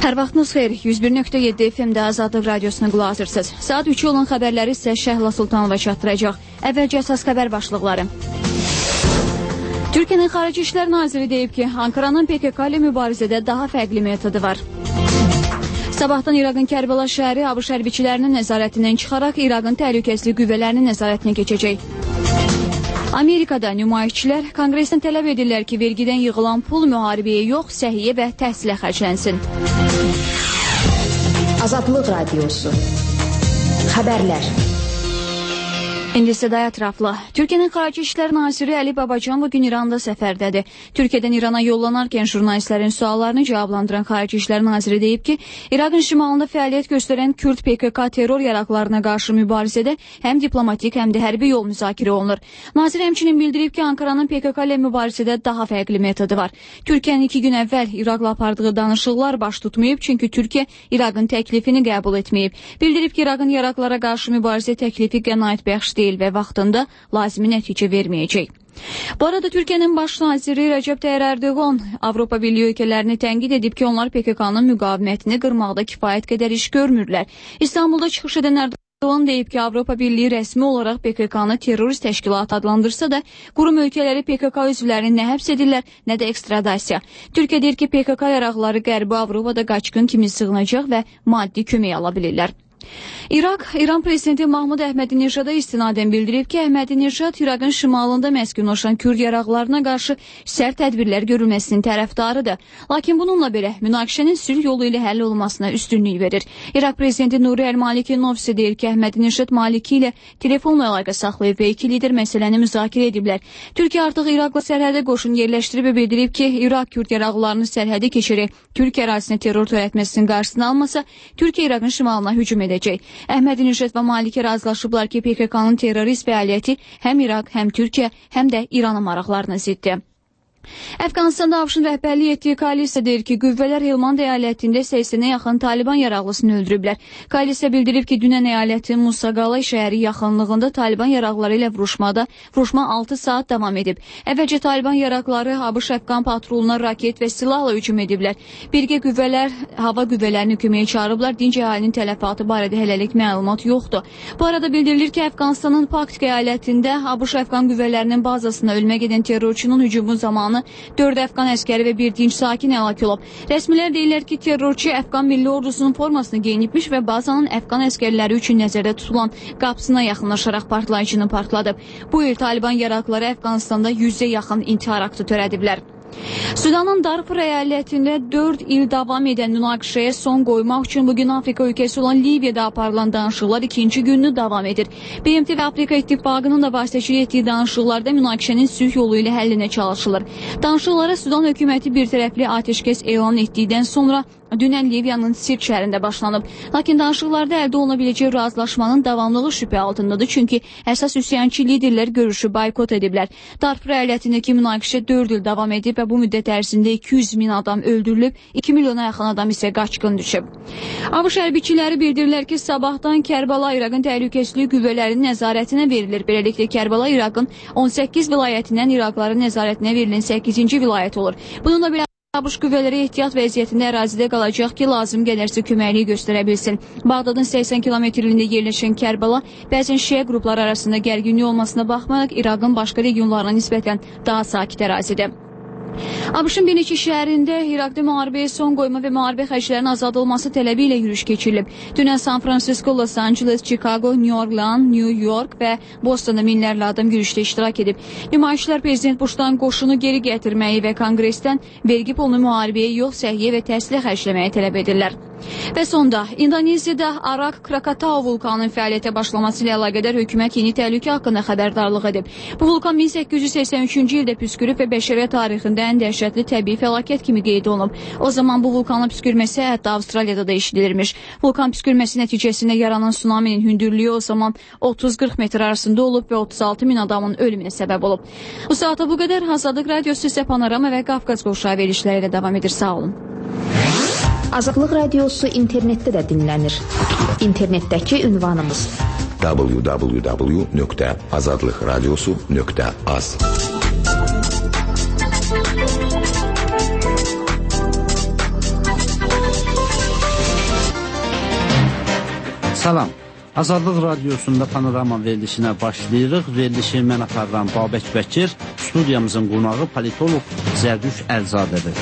Hər vaxtınız xeyir. 101.7 FM-də Azadlıq Radiosunu qulaq asırsınız. Saat 3 olan xəbərləri isə Şəhla Sultanova çatdıracaq. Əvvəlcə əsas xəbər başlıqları. Türkiyənin Xarici İşlər Naziri deyib ki, Ankaranın PKK ilə mübarizədə daha fərqli metodu var. Sabahdan İraqın Kərbəla şəhəri ABŞ hərbiçilərinin nəzarətindən çıxaraq İraqın təhlükəsizlik qüvvələrinin nəzarətinə keçəcək. Amerikada nümayişçilər konqresdən tələb edirlər ki, vergidən yığılan pul müharibəyə yox, səhiyyə və təhsilə xərclənsin. Azadlıq Radiosu. Xəbərlər. İndi isə daha ətraflı. Türkiyənin Xarici İşlər Naziri Əli Babacan bugün İranda səfərdədir. Türkiyədən İrana yollanarkən jurnalistlərin suallarını cavablandıran Xarici İşlər Naziri deyib ki, İraqın şimalında fəaliyyət göstərən Kürd PKK terror yaraqlarına qarşı mübarizədə həm diplomatik, həm də hərbi yol müzakirə olunur. Nazir həmçinin bildirib ki, Ankaranın PKK ilə mübarizədə daha fərqli metodu var. Türkiyənin 2 gün əvvəl İraqla apardığı danışıqlar baş tutmayıb, çünki Türkiyə İraqın təklifini qəbul etməyib. Bildirib ki, İraqın yaraqlara qarşı mübarizə təklifi qənaətbəxş deyil və vaxtında lazımi nəticə verməyəcək. Bu arada Türkiyənin baş naziri Rəcəb Tayyip Erdoğan Avropa Birliyi ölkələrini tənqid edib ki, onlar PKK-nın müqavimətini qırmaqda kifayət qədər iş görmürlər. İstanbulda çıxış edən Erdoğan deyib ki, Avropa Birliyi rəsmi olaraq PKK-nı terrorist təşkilat adlandırsa da, qurum ölkələri PKK üzvlərini nə həbs edirlər, nə də ekstradasiya. Türkiyə deyir ki, PKK yaraqları Qərbi Avropada qaçqın kimi sığınacaq və maddi kömək ala bilirlər. İran prezidenti Mahmud Əhmədinejada istinadən bildirib ki, Əhmədinejad İraqın şimalında məskunlaşan Kürd yaraqlarına qarşı sərt tədbirlər görülməsinin tərəfdarıdır. Lakin bununla belə münaqişənin sülh yolu ilə həll olmasına üstünlük verir. İraq prezidenti Nuri El-Maliki Novsi deyir ki, Əhmədinejad Maliki ilə telefonla əlaqə saxlayıb və iki lider məsələni müzakirə ediblər. Türkiyə artıq İraqla sərhədə qoşun yerləşdirib və bildirib ki, İraq Kürd yaraqlarını sərhədi keçirib Türkiyə ərazisinə terror törətməsinin qarşısını almasa, Türkiyə İraqın şimalına hücum edəcək. Əhmədinejad və Maliki razılaşıblar ki, PKK-nın terrorist fəaliyyəti həm İraq, həm Türkiyə, həm də İranın maraqlarına ziddir. Əfqanistanda ABŞ-ın rəhbərlik etdiyi koalisiya deyir ki, qüvvələr Helmand əyalətində 80-ə yaxın Taliban yaraqlısını öldürüblər. Koalisiya bildirib ki, dünən əyalətin Musaqala şəhəri yaxınlığında Taliban yaraqları ilə vuruşma 6 saat davam edib. Əvvəlcə Taliban yaraqları ABŞ Əfqan patroluna raket və silahla hücum ediblər. Birgə qüvvələr hava qüvvələrini köməyə çağırıblar. Dinc əhalinin tələfatı barədə hələlik məlumat yoxdur. Bu arada bildirilir ki, Əfqanistanın Paktik əyalətində ABŞ Əfqan qüvvələrinin bazasına ölmə gedən terrorçunun hücumu zamanı 4 Əfqan əskəri və bir dinc sakin həlak olub. Rəsmilər deyirlər ki, terrorçu Əfqan Milli Ordusunun formasını geyinibmiş və bazanın Əfqan əskərləri üçün nəzərdə tutulan qapısına yaxınlaşaraq partlayıcını partladıb. Bu il Taliban yaraqları Əfqanistanda 100-ə yaxın intihar aktı törədiblər. Sudanın Darfur əyalətində 4 il davam edən münaqişəyə son qoymaq üçün bugün Afrika ölkəsi olan Liviyada aparılan danışıqlar 2-ci gününü davam edir. BMT və Afrika İttifaqının da vasitəçilik etdiyi danışıqlarda münaqişənin sülh yolu ilə həllinə çalışılır. Danışıqlara Sudan hökuməti birtərəfli atəşkəs elan etdikdən sonra dünən Liviyanın Sirt şəhərində başlanıb. Lakin danışıqlarda əldə oluna biləcək razılaşmanın davamlılığı şübhə altındadır, çünki əsas üsyançı liderlər görüşü boykot ediblər. Darfur əyalətindəki münaqişə 4 il davam edib və bu müddət ərzində 200 min adam öldürülüb, 2 milyona yaxın adam isə qaçqın düşüb. ABŞ hərbiçiləri bildirirlər ki, sabahdan Kərbəla İraqın təhlükəsizlik qüvvələrinin nəzarətinə verilir. Beləliklə Kərbəla İraqın 18 vilayətindən İraqların nəzarətinə verilən 8-ci vilayət olur. Bununla belə ABŞ qüvvələri ehtiyat vəziyyətində ərazidə qalacaq ki, lazım gələrsə köməkliyi göstərə bilsin. Bağdadın 80 kilometrliyində yerləşən Kərbəla bəzən şiə qrupları arasında gərginlik olmasına baxmayaraq İraqın başqa regionlarına nisbətən daha sakit ərazidir. ABŞ-ın bir neçə şəhərində İraqda müharibəyə son qoyma və müharibə xərclərinin azaldılması tələbi ilə yürüyüş keçirilib. Dünən San Francisco, Los Angeles, Chicago, New York və Bostonda minlərlə adam yürüyüşdə iştirak edib. Nümayişçilər Prezident Bush'dan qoşunu geri gətirməyi və Konqresdən vergi pulunu müharibəyə yox, səhiyyə və təhsilə xərcləməyi tələb edirlər. Və sonda, İndoneziyada Arak Krakatau vulkanının fəaliyyətə başlaması ilə əlaqədar hökumət yeni təhlükə haqqında xəbərdarlıq edib. Bu vulkan 1883-cü ildə püskürüb və bəşəriyyət tarixində ən dəhşətli təbii fəlakət kimi qeyd olunub. O zaman bu vulkanın püskürməsi hətta Avstraliyada da eşidilirmiş. Vulkan püskürməsi nəticəsində yaranan tsunaminin hündürlüyü o zaman 30-40 metr arasında olub və 36 min adamın ölümünə səbəb olub. Bu saata bu qədər. Azadlıq Radiosu isə Panorama və Qafqaz qovşağı verilişləri ilə davam edir. Sağ olun. Azadlıq Radiosu internetdə də dinlənir. İnternetdəki ünvanımız www.azadlıqradiosu.az. Salam. Azadlıq Radiosunda panorama verilişinə başlayırıq. Verilişi mən aparıram Babək Bəkir. Studiyamızın qonağı politolog Zərdüş Əlzadədir.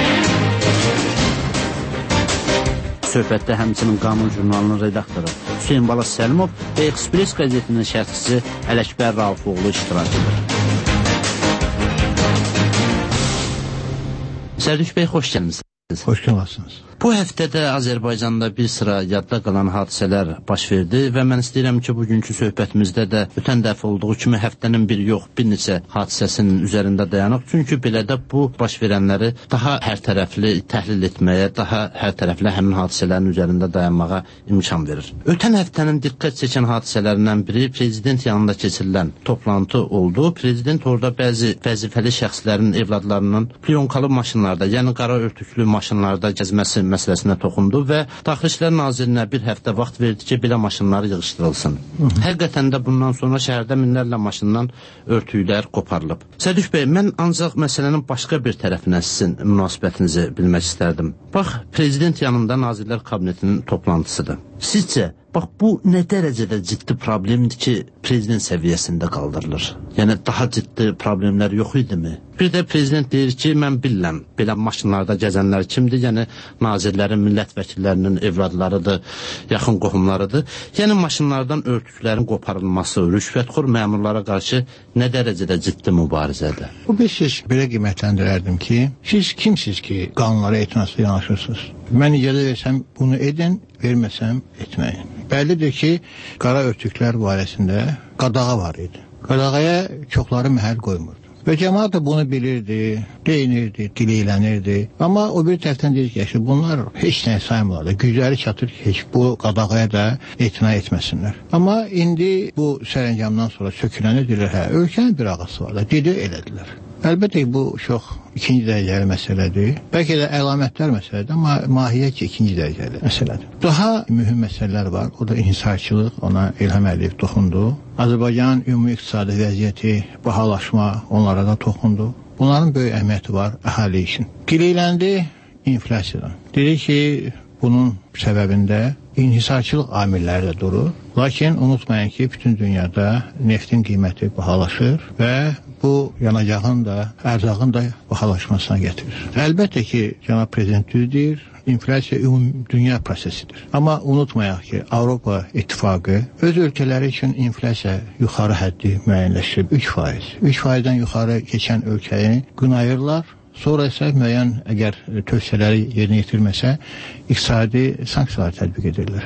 Söhbətdə həmçinin Qanun jurnalının redaktoru Hüseyin Balas Səlimov və Express qəzetinin şərhçisi Ələkbər Raufoğlu iştirak edir. Zərdüş bəy, xoş gəlmisiniz. Hoş gəlmisiniz. Bu həftədə Azərbaycanda bir sıra yadda qalan hadisələr baş verdi və mən istəyirəm ki, bugünkü söhbətimizdə də ötən dəfə olduğu kimi həftənin bir yox, bir neçə hadisəsinin üzərində dayanıq. Çünki belə də bu baş verənləri daha hər tərəfli təhlil etməyə, daha hər tərəfli həmin hadisələrin üzərində dayanmağa imkan verir. Ötən həftənin diqqət çəkən hadisələrindən biri prezident yanında keçirilən toplantı oldu. Prezident orada bəzi vəzifəli şəxslərin evladlarının plyonkalı maşınlarda, yəni qara örtüklü maşınlarda gəzməsi məsələsinə toxundu və Daxili İşlər Nazirinə bir həftə vaxt verdi ki, belə maşınları yığışdırılsın. Həqiqətən də bundan sonra şəhərdə minlərlə maşından örtüklər qoparılıb. Zərdüş bəy, mən ancaq məsələnin başqa bir tərəfinə sizin münasibətinizi bilmək istərdim. Bax, prezident yanında Nazirlər Kabinetinin toplantısıdır. Sizcə, bax, bu nə dərəcədə ciddi problemdir ki, prezident səviyyəsində qaldırılır? Yəni, daha ciddi problemlər yox idimi? Bir də prezident deyir ki, mən bilirəm, belə maşınlarda gəzənlər kimdir? Yəni, nazirlərin, millət vəkillərinin evladlarıdır, yaxın qohumlarıdır. Yəni, maşınlardan örtüklərin qoparılması, rüşvətxor məmurlara qarşı nə dərəcədə ciddi mübarizədir? Bu bir siz belə qiymətləndirərdim ki, siz kimsiz ki, qanunlara etinaslı yanaşırsınız? Mən icazə versəm, bunu edin, verməsəm, etməyin. Bəllidir ki, qara örtüklər barəsində qadağa var idi. Qadağaya çoxları məhəl qoymurdu. Və cəmaat da bunu bilirdi, deyinirdi, dileylənirdi. Amma o bir tərəfdən deyir ki, bunlar heç nəyə saymırlar. Gücləri çatır ki, heç bu qadağaya da etina etməsinlər. Amma indi bu sərəncamdan sonra söküləni deyirlər, ölkənin bir ağası var da, dedi elədilər. Əlbəttə ki, bu çox ikinci dərəcəli məsələdir. Bəlkə də əlamətlər məsələdir, amma mahiyyət ki, ikinci dərəcəli məsələdir. Daha mühüm məsələlər var, o da inhisarçılıq, ona İlham Əliyev toxundu. Azərbaycanın ümumi iqtisadi vəziyyəti, bahalaşma, onlara da toxundu. Bunların böyük əhəmiyyəti var əhali üçün. Dileyləndi inflasiyadan. Dedi ki, bunun səbəbində inhisarçılıq amilləri də durur. Lakin unutmayın ki, bütün dünyada neftin qiyməti bahalaşır və bu yanacağın da, ərzağın da bahalaşmasına getirir. Əlbəttə ki, cənab prezident düz deyir, inflasiya ümumi dünya prosesidir. Amma unutmayaq ki, Avropa İttifaqı öz ölkələri üçün inflasiya yuxarı həddi müəyyənləşdirib 3%. 3%-dən yuxarı keçən ölkəni qınayırlar. Sonra isə müəyyən əgər tövsiyələri yerinə yetirməsə, iqtisadi sanksiyalar tətbiq edirlər.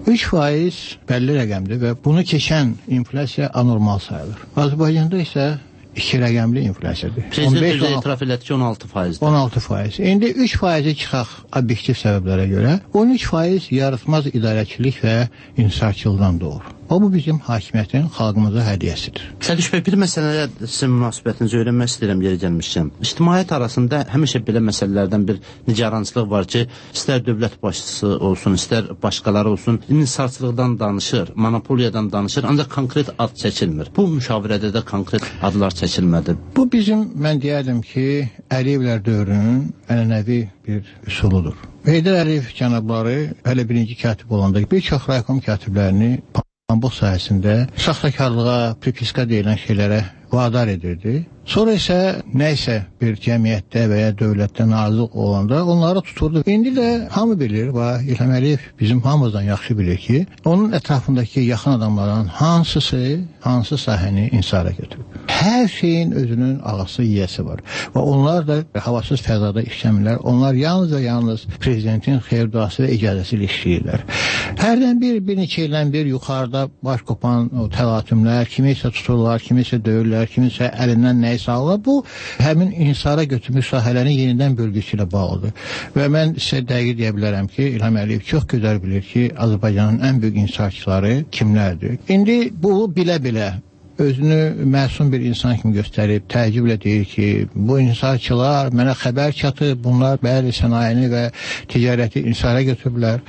3% bəlli rəqəmdir və bunu keçən inflasiya anormal sayılır. Azərbaycanda isə 2 rəqəmli inflasiyadır. Prezident etiraf elədi ki, 16%. 16%. İndi 3%-i çıxaq obyektiv səbəblərə görə, 13% yaratmaz idarəçilik və inhisarçılıqdan doğur. O, bu bizim hakimiyyətin xalqımıza hədiyyəsidir. Zərdüş bəy, bir məsələyə sizin münasibətinizi öyrənmək istəyirəm, yeri gəlmişkən. İctimaiyyət arasında həmişə belə məsələlərdən bir nigarançılıq var ki, istər dövlət başçısı olsun, istər başqaları olsun, inhisarçılıqdan danışır, monopoliyadan danışır, ancaq konkret ad çəkilmir. Bu müşavirədə də konkret adlar çəkilmədi. Bu bizim, mən deyərdim ki, Əliyevlər dövrünün ənənəvi bir üsuludur. Heydər Əliyev cənabları hələ birinci katib olanda bir çox raykom katiblərini pambıq sahəsində saxtakarlığa, pripiska deyilən şeylərə vadar edirdi. Sonra isə nəysə bir cəmiyyətdə və ya dövlətdə nazıq olanda onları tuturdu. İndi də hamı bilir və İlham Əliyev bizim hamımızdan yaxşı bilir ki, onun ətrafındakı yaxın adamların hansı sahəni insara götürüb. Hər şeyin özünün ağası, yiyəsi var. Və onlar da havasız fəzada işləmirlər. Onlar yalnız və yalnız prezidentin xeyir-duası və icazəsi ilə işləyirlər. Hərdən bir neçə ildən bir yuxarıda baş qopan o təlatümlər, kimisə tuturlar, kimisə döyürlər, kimisə əlindən nəyisə alırlar. Bu, həmin insara götürmüş sahələrin yenidən bölgüsü ilə bağlıdır. Və mən sizə dəqiq deyə bilərəm ki, İlham Əliyev çox gözəl bilir ki, Azərbaycanın ən böyük insarçıları kimlərdir. İndi bu bilə-bilə özünü məsum bir insan kimi göstərib, təəccüblə deyir ki, bu insarçılar mənə xəbər çatıb, bunlar bəli sənayeni və ticarəti insara götürüblər.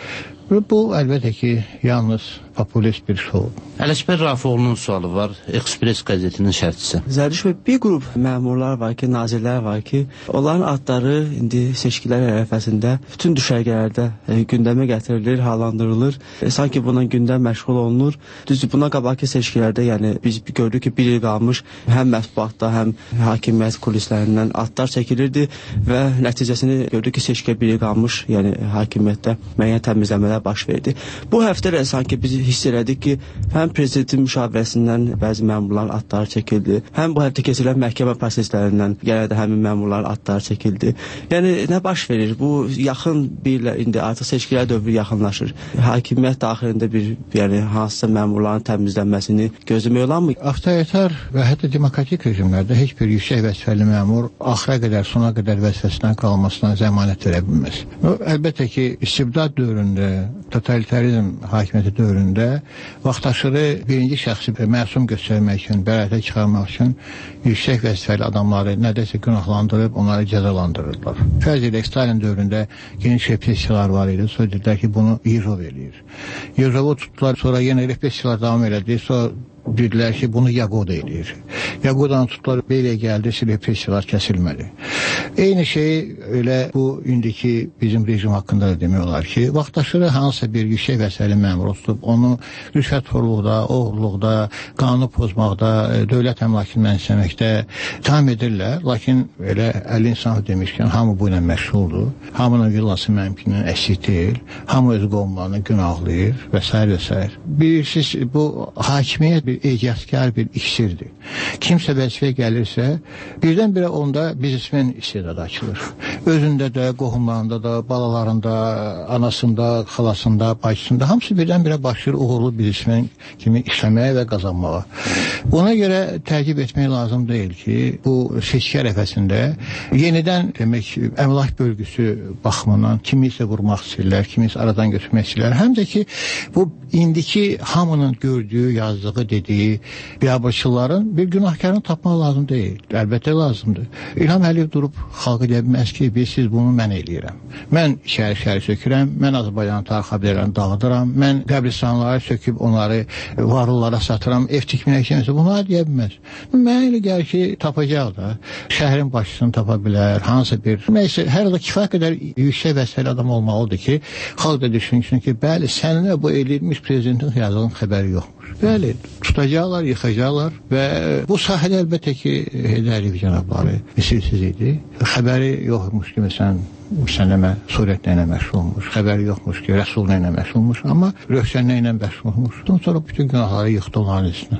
Bu əlbəttə ki, yalnız populist bir şou. Ələkbər Rafiqoğlu'nun sualı var, Express qəzetinin şərhçisi. Zərdiş bəy, bir qrup məmurlar var ki, nazirlər var ki, onların adları indi seçkilər ərəfəsində bütün düşərgələrdə gündəmə gətirilir, hallandırılır. Sanki buna gündəm məşğul olunur. Düzdür, buna qabaqki seçkilərdə, yəni biz gördük ki, bir il qalmış həm mətbuatda, həm hakimiyyət kulislərindən adlar çəkilirdi və nəticəsini gördük ki, seçkiyə bir il qalmış, yəni hakimiyyətdə müəyyən təmizləmələr baş verdi. Bu həftə də sanki biz hiss elədik ki, həm prezidentin müşavirəsindən bəzi məmurların adları çəkildi, həm bu həftə keçirilən məhkəmə proseslərindən yenə də həmin məmurların adları çəkildi. Yəni nə baş verir? Bu yaxın bir ilə indi artıq seçkilər dövrü yaxınlaşır. Hakimiyyət daxilində yəni hansısa məmurların təmizlənməsini gözləmək olarmı? Avtoritar və hətta demokratik rejimlərdə heç bir yüksək vəzifəli məmur axıra qədər, sona qədər vəzifəsindən qalmasına zəmanət verə bilməz. Əlbəttə ki, istibdad dövründə, totalitarizm hakimiyyəti dövründə vaxtaşırı birinci şəxsi məsum göstərmək üçün, bərəətə çıxarmaq üçün yüksək vəzifəli adamları nədəsə günahlandırıb, onları cəzalandırırlar. Fərz ilə Stalin dövründə geniş repressiyalar var idi. Sonra dedilər ki, bunu Yezov eləyir. Yezovu tutdular, sonra yenə repressiyalar davam elədi. Sonra dedilər ki, bunu Yagoda eləyir. Yagodanı tutdular, belə gəldi, repressiyalar kəsilmədi. Eyni şey elə bu indiki bizim rejim haqqında da demək olar ki, vaxtaşırı hansısa bir yüksək vəzifəli məmur tutub, onu rüşvətxorluqda, oğurluqda, qanunu pozmaqda, dövlət əmlakını mənimsəməkdə tam edirlər. Lakin elə əli insanı demişkən, hamı bu ilə məşğuldur. Hamının villası mənimkindən əsik deyil. Hamı öz qovumlarını günahlayır və s. və s. Bilirsiniz, bu hakimiyyət bir ecazkar bir iksirdir. Kimsə vəzifəyə gəlirsə, birdən-birə onda biznesmen istedadı açılır. Özündə də, qohumlarında da, balalarında, anasında, xalasında, bacısında, hamısı birdən-birə başlayır uğurlu biznesmen kimi işləməyə və qazanmağa. Ona görə təqib etmək lazım deyil ki, bu seçki ərəfəsində yenidən demək, əmlak bölgüsü baxımından kimisə vurmaq istəyirlər, kimisə aradan götürmək istəyirlər. Həm də ki, bu indiki hamının gördüyü, yazdığı, dediyi biabırçıların bir günahkarını tapmaq lazım deyil. Əlbəttə lazımdır. İlham Əliyev durub xalqa deyə bilməz ki, siz bunu mən eləyirəm. Mən şəhər sökürəm, mən Azərbaycanın tarix abidələrini dağıdıram, mən qəbristanları söküb onları varlılara satıram, ev tikmək kimsə bunları deyə bilməz. Mənə elə gəlir ki, tapacaq da. Şəhərin başçısını tapa bilər, hansısa bir. Nəysə, hər halda kifayət qədər yüksək vəzifəli adam olmalıdır ki, xalq da düşünsün ki, bəli, səninlə bu eləyilmiş prezidentin yazığının xəbəri yoxmuş. Bəli, tutacaqlar, yıxacaqlar və bu sahədə əlbəttə ki, Heydər Əliyev cənabları misilsiz idi. Xəbəri yoxmuş ki, məsələn, Sənəmə surətlə ilə məşğul olmuş, xəbəri yoxmuş ki, Rəsullə ilə məşğul olmuş, amma Rövşənlə ilə məşğul olmuş. Ondan sonra bütün günahları yıxdı onların üstünə.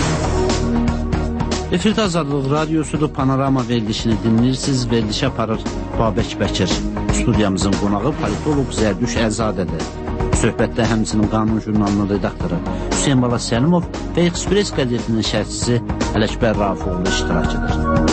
Efirdə Azadlıq Radiosudur, Panorama verilişini dinləyirsiniz, verilişə aparır Babək Bəkir. Studiyamızın qonağı politolog Zərdüş Əzadədir. Söhbətdə həmçinin Qanun jurnalının redaktoru Hüseyin Bala Səlimov və Express qəzetinin şərhçisi Ələkbər Rafiqoğlu iştirak edir.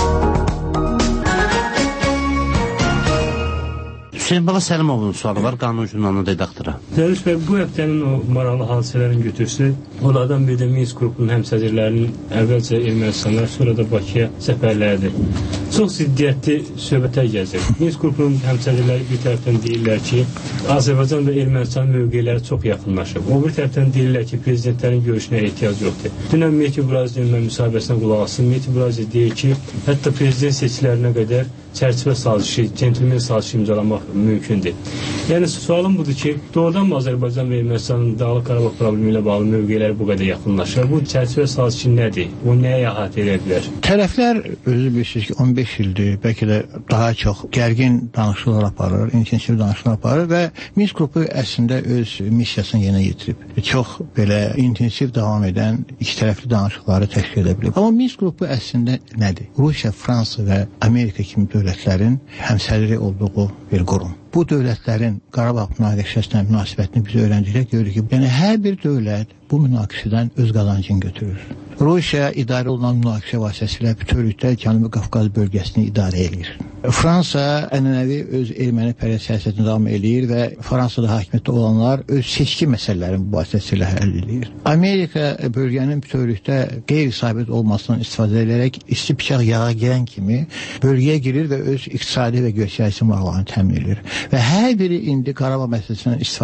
Hüseyin Bala Səlimovun sualı var, Qanun jurnalının redaktoru. Zərdiş bəy, bu həftənin o maraqlı hadisələrin götürsü, onlardan biri də Minsk qrupunun həmsədrlərinin əvvəlcə Ermənistanlar, sonra da Bakıya səfərləridir. Çox ziddiyyətli söhbətlər gəzir. Minsk qrupunun həmsədrləri bir tərəfdən deyirlər ki, Azərbaycan və Ermənistan mövqeləri çox yaxınlaşıb. O bir tərəfdən deyirlər ki, prezidentlərin görüşünə ehtiyac yoxdur. Dünən Mehdi Burazinin müsahibəsinə qulaq asın. Mehdi Burazi deyir ki, hətta prezident seçkilərinə qədər çərçivə sazişi, centilmen sazişi imzalamaq mümkündür. Yəni, sualım budur ki, doğrudan mı Azərbaycan və Ermənistanın Dağlıq Qarabağ problemi ilə bağlı mövqeləri bu qədər yaxınlaşır? Bu çərçivə sazişi nədir? O nəyə əhatə edə bilər? Tərəflər, özü bilirsiniz ki, 15 ildir, bəlkə də daha çox gərgin danışıqlar aparır, intensiv danışıqlar aparır və Minsk qrupu əslində öz missiyasını yenə yetirib. Çox belə intensiv davam edən iki tərəfli danışıqları təşkil edə bilib. Amma Minsk qrupu əslində nədir? Rusiya, Fransa və Amerika kimi dövlətlərin həmsədri olduğu bir qurum. Bu dövlətlərin Qarabağ münaqişəsinə münasibətini biz öyrəndikdə görürük ki, yəni hər bir dövlət bu münaqişədən öz qazancını götürür. Rusiya idarə olunan münaqişə vasitəsilə bütövlükdə Cənubi Qafqaz bölgəsini idarə edir. Fransa ənənəvi öz ermənipərəst siyasətini davam edir və Fransada hakimiyyətdə olanlar öz seçki məsələlərini bu vasitəsilə həll edir. Amerika bölgənin bütövlükdə qeyri-sabit olmasından istifadə edərək isti bıçaq yağa girən kimi bölgəyə girir və öz iqtisadi və geosiyasi maraqlarını təmin edir. Və hər biri indi Qarabağ məsələsindən istifadə edir.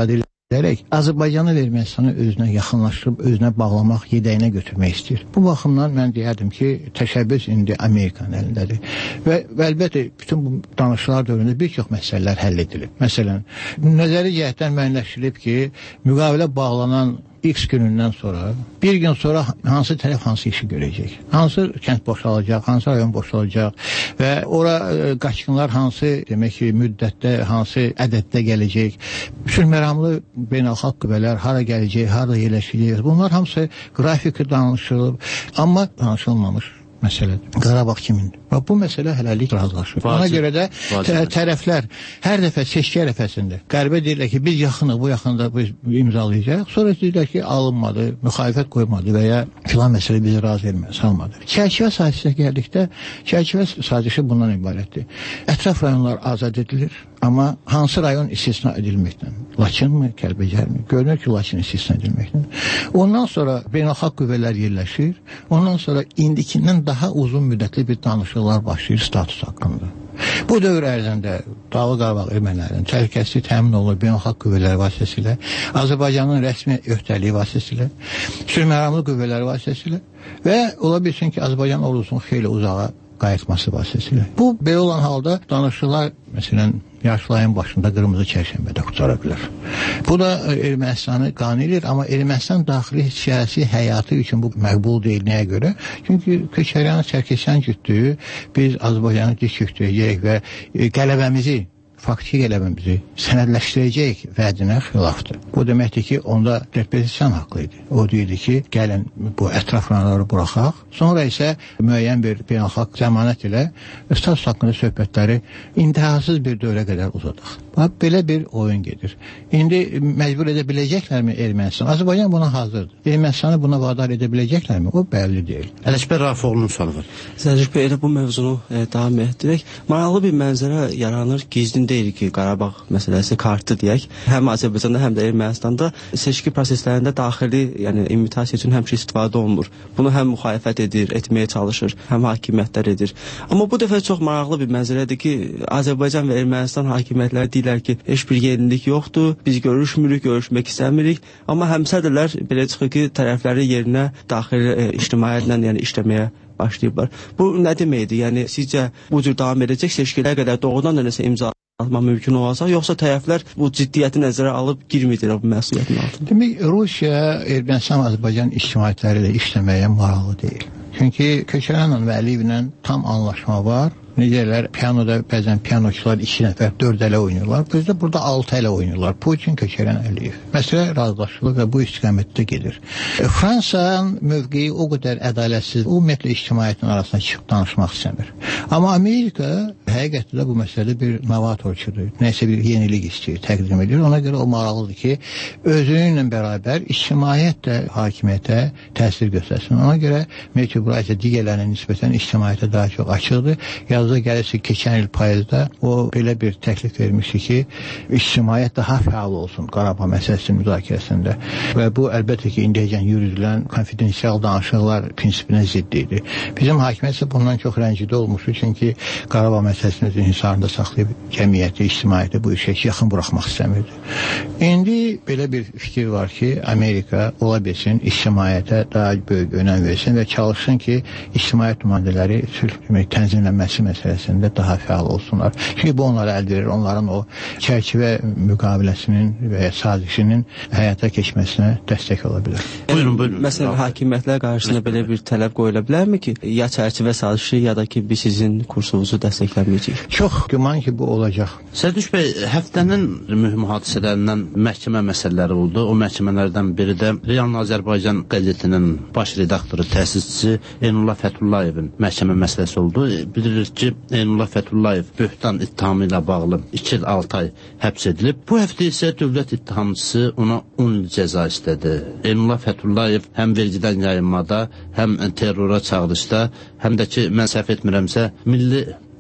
edərək Azərbaycanı və Ermənistanı özünə yaxınlaşdırıb, özünə bağlamaq, yedəyinə götürmək istəyir. Bu baxımdan mən deyərdim ki, təşəbbüs indi Amerikanın əlindədir. Və əlbəttə, bütün bu danışıqlar dövründə bir çox məsələlər həll edilib. Məsələn, nəzəri cəhətdən müəyyənləşdirilib ki, müqavilə bağlanan X günündən sonra, bir gün sonra hansı tərəf hansı işi görəcək, hansı kənd boşalacaq, hansı rayon boşalacaq və ora qaçqınlar hansı demək ki, müddətdə, hansı ədəddə gələcək, bütün məramlı beynəlxalq qüvvələr hara gələcək, harada yerləşəcək, bunlar hamısı qrafiki danışılıb, amma danışılmamış məsələdir. Qarabağ kimindir? Və bu məsələ hələlik razılaşır. Ona görə də tərəflər hər dəfə seçki ərəfəsində qərbə deyirlər ki, biz yaxınıq, bu yaxında biz imzalayacaq. Sonra deyirlər ki, alınmadı, müxalifət qoymadı və ya filan məsələ bizi razı salmadı. Çərçivə sazişinə gəldikdə, çərçivə sazişi bundan ibarətdir. Ətraf rayonlar azad edilir, amma hansı rayon istisna edilməkdən? Laçın mı, Kəlbəcər mi? Görünür ki, Laçın istisna edilməkdən. Ondan sonra beynəlxalq qüvvələr yerləşir. Ondan sonra indikindən daha uzun müddətli bir danışıqlar başlayır status haqqında. Bu dövr ərzində Dağlıq Qarabağ ermənilərinin təhlükəsizliyi təmin olunur beynəlxalq qüvvələri vasitəsilə, Azərbaycanın rəsmi öhdəliyi vasitəsilə, sülhməramlı qüvvələri vasitəsilə və ola bilsin ki, Azərbaycan ordusunun xeyli uzağa qayıtması vasitəsilə. Bu, belə olan halda danışıqlar, məsələn, yaşlı ayın başında qırmızı çərşənbədə qutara bilər. Bu da Ermənistanı qanilir, amma Ermənistan daxili siyasi həyatı üçün bu məqbul deyil. Nəyə görə? Çünki Köçəryan, Çərkesyan gütdüyü biz Azərbaycanı dik yükləyəcək və qələbəmizi, faktiki qələbəmizi sənədləşdirəcək vədinə xilafdır. Bu deməkdir ki, onda Repetisan haqlı idi. O deyildi ki, gəlin bu ətraf rayonları buraxaq, sonra isə müəyyən bir beynəlxalq zəmanət ilə status haqqında söhbətləri intihasız bir dövrə qədər uzadaq. Belə bir oyun gedir. İndi məcbur edə biləcəklərmi Ermənistan? Azərbaycan buna hazırdır. Ermənistanı buna vadar edə biləcəklərmi? O bəlli deyil. Ələkbər Rafiqoğlu'nun sualı var. Səlcuq bəy, elə bu mövzunu davam etdirək. Maraqlı bir mənzərə yaranır. Gizlin deyil ki, Qarabağ məsələsi kartı deyək. Həm Azərbaycanda, həm də Ermənistanda seçki proseslərində daxili, yəni imitasiya üçün həmişə istifadə olunur. Bunu həm müxalifət edir, etməyə çalışır, həm hakimiyyətlər edir. Amma bu dəfə çox maraqlı bir mənzərədir ki, Azərbaycan və Ermənistan hakimiyyətləri deyirlər ki, heç bir yenilik yoxdur, biz görüşmürük, görüşmək istəmirik. Amma həmsədrlər belə çıxır ki, tərəfləri yerinə daxili ictimaiyyətlə yəni işləməyə başlayıblar. Bu nə deməkdir? Yəni sizcə bu cür davam edəcək seçkilərə qədər doğrudan da nəsə imza atmaq mümkün olacaq, yoxsa tərəflər bu ciddiyyəti nəzərə alıb girməyəcəklər bu məsuliyyətin altında? Demək, Rusiya, Ermənistan, Azərbaycan ictimaiyyətləri ilə işləməyə maraqlı deyil. Çünki Köçəryanla və Əliyevlə tam anlaşma var. Necələr, pianoda bəzən pianoçular 2 nəfər 4 ələ oynayırlar. Bizdə burada 6 ələ oynayırlar. Putin, Köçəryan, Əliyev. Məsələ razılaşılır və bu istiqamətdə gedir. Fransanın mövqeyi o qədər ədalətsiz, ümumiyyətlə ictimaiyyətin arasında çıxıb danışmaq istəmir. Amma Amerika həqiqətdə də bu məsələdə bir novatorçudur. Nəsə bir yenilik istəyir, təqdim edir. Ona görə o maraqlıdır ki, özünlə bərabər ictimaiyyət də hakimiyyətə təsir göstərsin. Ona görə Mehdi Buraysə digərlərinə nisbətən ictimaiyyətə daha çox açıqdır. Yazda gəlirsə, keçən il payızda o belə bir təklif vermişdi ki, ictimaiyyət daha fəal olsun Qarabağ məsələsinin müzakirəsində. Və bu, əlbəttə ki, indiyəcən yürüdülən konfidensial danışıqlar prinsipinə ziddi idi. Bizim hakimiyyət isə bundan çox rəncidə olmuşdu, çünki Qarabağ məsələsini öz inhisarında saxlayıb cəmiyyəti, ictimaiyyəti bu işə yaxın buraxmaq istəmirdi. İndi belə bir fikir var ki, Amerika ola bilsin, ictimaiyyətə daha böyük önəm versin və çalışsın ki, ictimaiyyət nümayəndələri sülh tənzimlənməsi məsələsində daha fəal olsunlar. Çünki bu onlara əldə verir, onların o çərçivə müqaviləsinin və sazişinin həyata keçməsinə dəstək ola bilər. Buyurun. Məsələn, hakimiyyətlər qarşısında belə bir tələb qoyula bilərmi ki, ya çərçivə sazişi, ya da ki, biz sizin kursunuzu dəstəkləməyəcəyik? Çox güman ki, bu olacaq. Sərduş bəy, həftənin mühüm hadisələrindən məhkəmə məsələləri oldu. O məhkəmələrdən biri də Real Azərbaycan qəzetinin baş redaktoru, təsisçisi Eynullah Fətullayevin məhkəmə məsələsi oldu. Bilirik ki, Eynullah Fəthullayev böhtan ittihamı ilə bağlı 2 il 6 ay həbs edilib. Bu həftə isə dövlət ittihamçısı ona 10 il cəza istədi. Eynullah Fəthullayev həm vergidən yayınmada, həm terrora çağırışda, həm də ki, mən səhv etmirəmsə, milli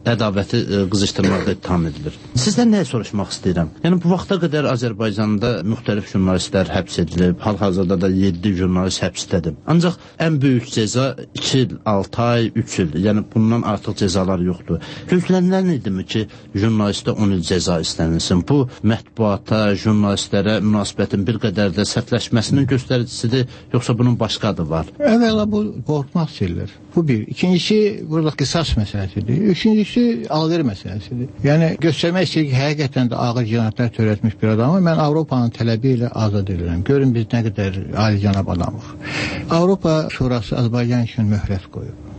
ədavəti qızışdırmaqda ittiham edilir. Sizdən nəyə soruşmaq istəyirəm? Yəni bu vaxta qədər Azərbaycanda müxtəlif jurnalistlər həbs edilib, hal-hazırda da 7 jurnalist həbsdədir. Ancaq ən böyük cəza 2 il, 6 ay, 3 il, yəni bundan artıq cəzalar yoxdur. Gözlənilən idimi ki, jurnalistə 10 il cəza istənilsin? Bu mətbuata, jurnalistlərə münasibətin bir qədər də sərtləşməsinin göstəricisidir, yoxsa bunun başqa adı var? Əvvəla bu qorxmaq sayılır. Bu bir. İkincisi, burada qisas məsələsidir. Üçüncüsü, alver məsələsidir. Yəni, göstərmək istəyir ki, həqiqətən də ağır cinayətlər törətmiş bir adamı mən Avropanın tələbi ilə azad edirəm. Görün biz nə qədər alicənab adamıq. Avropa Şurası Azərbaycan üçün möhlət qoyub.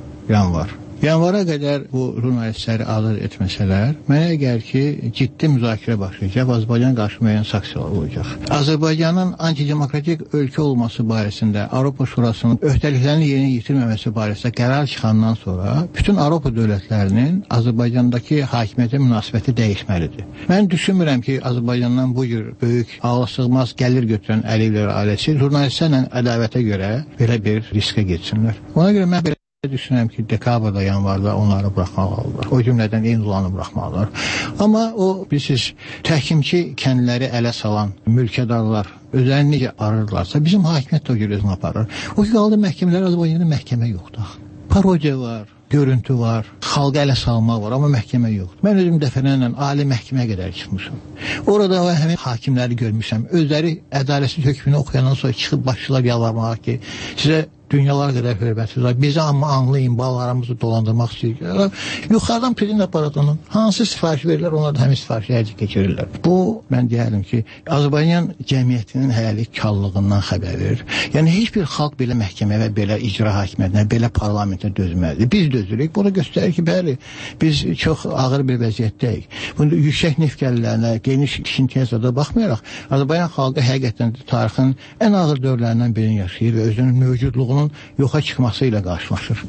Yanvara qədər bu jurnalistləri azad etməsələr, mənə gəlir ki, ciddi müzakirə başlayacaq, Azərbaycan qarşı müəyyən sanksiyalar olacaq. Azərbaycanın antidemokratik ölkə olması barəsində Avropa Şurasının öhdəliklərini yerinə yetirməməsi barəsində qərar çıxandan sonra bütün Avropa dövlətlərinin Azərbaycandakı hakimiyyətə münasibəti dəyişməlidir. Mən düşünmürəm ki, Azərbaycandan bu cür böyük, ağlasığmaz gəlir götürən Əliyevlər ailəsi jurnalistlərlə ədavətə görə belə bir riskə geçsinlər. Ona görə mən düşünürəm ki, dekabrda, yanvarda onları buraxmalıdırlar. O cümlədən İnzulanı buraxmalıdırlar. Amma o, bilirsiniz, təhkimçi kəndləri ələ salan mülkədarlar özlərini necə arırlarsa, bizim hakimiyyət də o cür özünü aparır. O ki, qaldı məhkəmələr, Azərbaycanda məhkəmə yoxdur. Parodiya var, görüntü var, xalqa ələ salmaq var, amma məhkəmə yoxdur. Mən özüm dəfələrlə ali məhkəməyə qədər çıxmışam. Orada həmin hakimləri görmüşəm. Özləri ədalətsiz hökmünü oxuyandan sonra çıxıb başlayırlar yalvarmağa ki, sizə dünyalar qədər hörmətsiz var. Bizi amma anlayın, balalarımızı dolandırmaq istəyirlər. Yuxarıdan prezident aparatının hansı sifariş verirlər, onlar da həmin sifarişi həyata keçirirlər. Bu, mən deyərdim ki, Azərbaycan cəmiyyətinin hələlik kallığından xəbər verir. Yəni, heç bir xalq belə məhkəmə və belə icra hakimiyyətinə, belə parlamentə dözməlidir. Biz dözürük. Bu da göstərir ki, bəli, biz çox ağır bir vəziyyətdəyik. Bunda yüksək neft gəlirlərinə, geniş işintiyə da baxmayaraq, Azərbaycan xalqı həqiqətən tarixin ən ağır dövrlərindən birini yaşayır və özünün mövcudluğunu yoxa çıxması ilə qarşılaşır.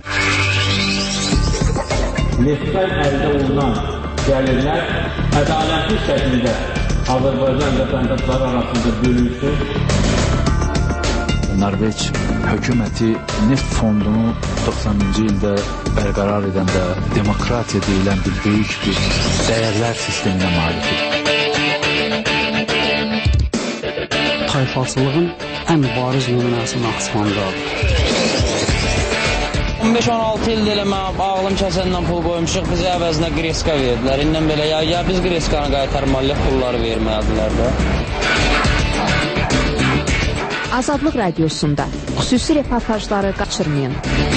Neftdən əldə olunan gəlirlər ədalətli şəkildə Azərbaycan vətəndaşları arasında bölünsün. Norveç hökuməti neft fondunu 90-cı ildə bərqərar edəndə demokratiya deyilən bir böyük bir dəyərlər sisteminə malikdir. Tayfaçılığın ən bariz nümunəsi Naxçıvandadır. 15-16 ildə elə mən ağlım kəsəndən pul qoymuşuq, bizə əvəzinə qreska verdilər. İndən belə, ya biz qreskanı qaytarmalıyıq, pulları verməyədilər də. Azadlıq Radiosunda xüsusi reportajları qaçırmayın.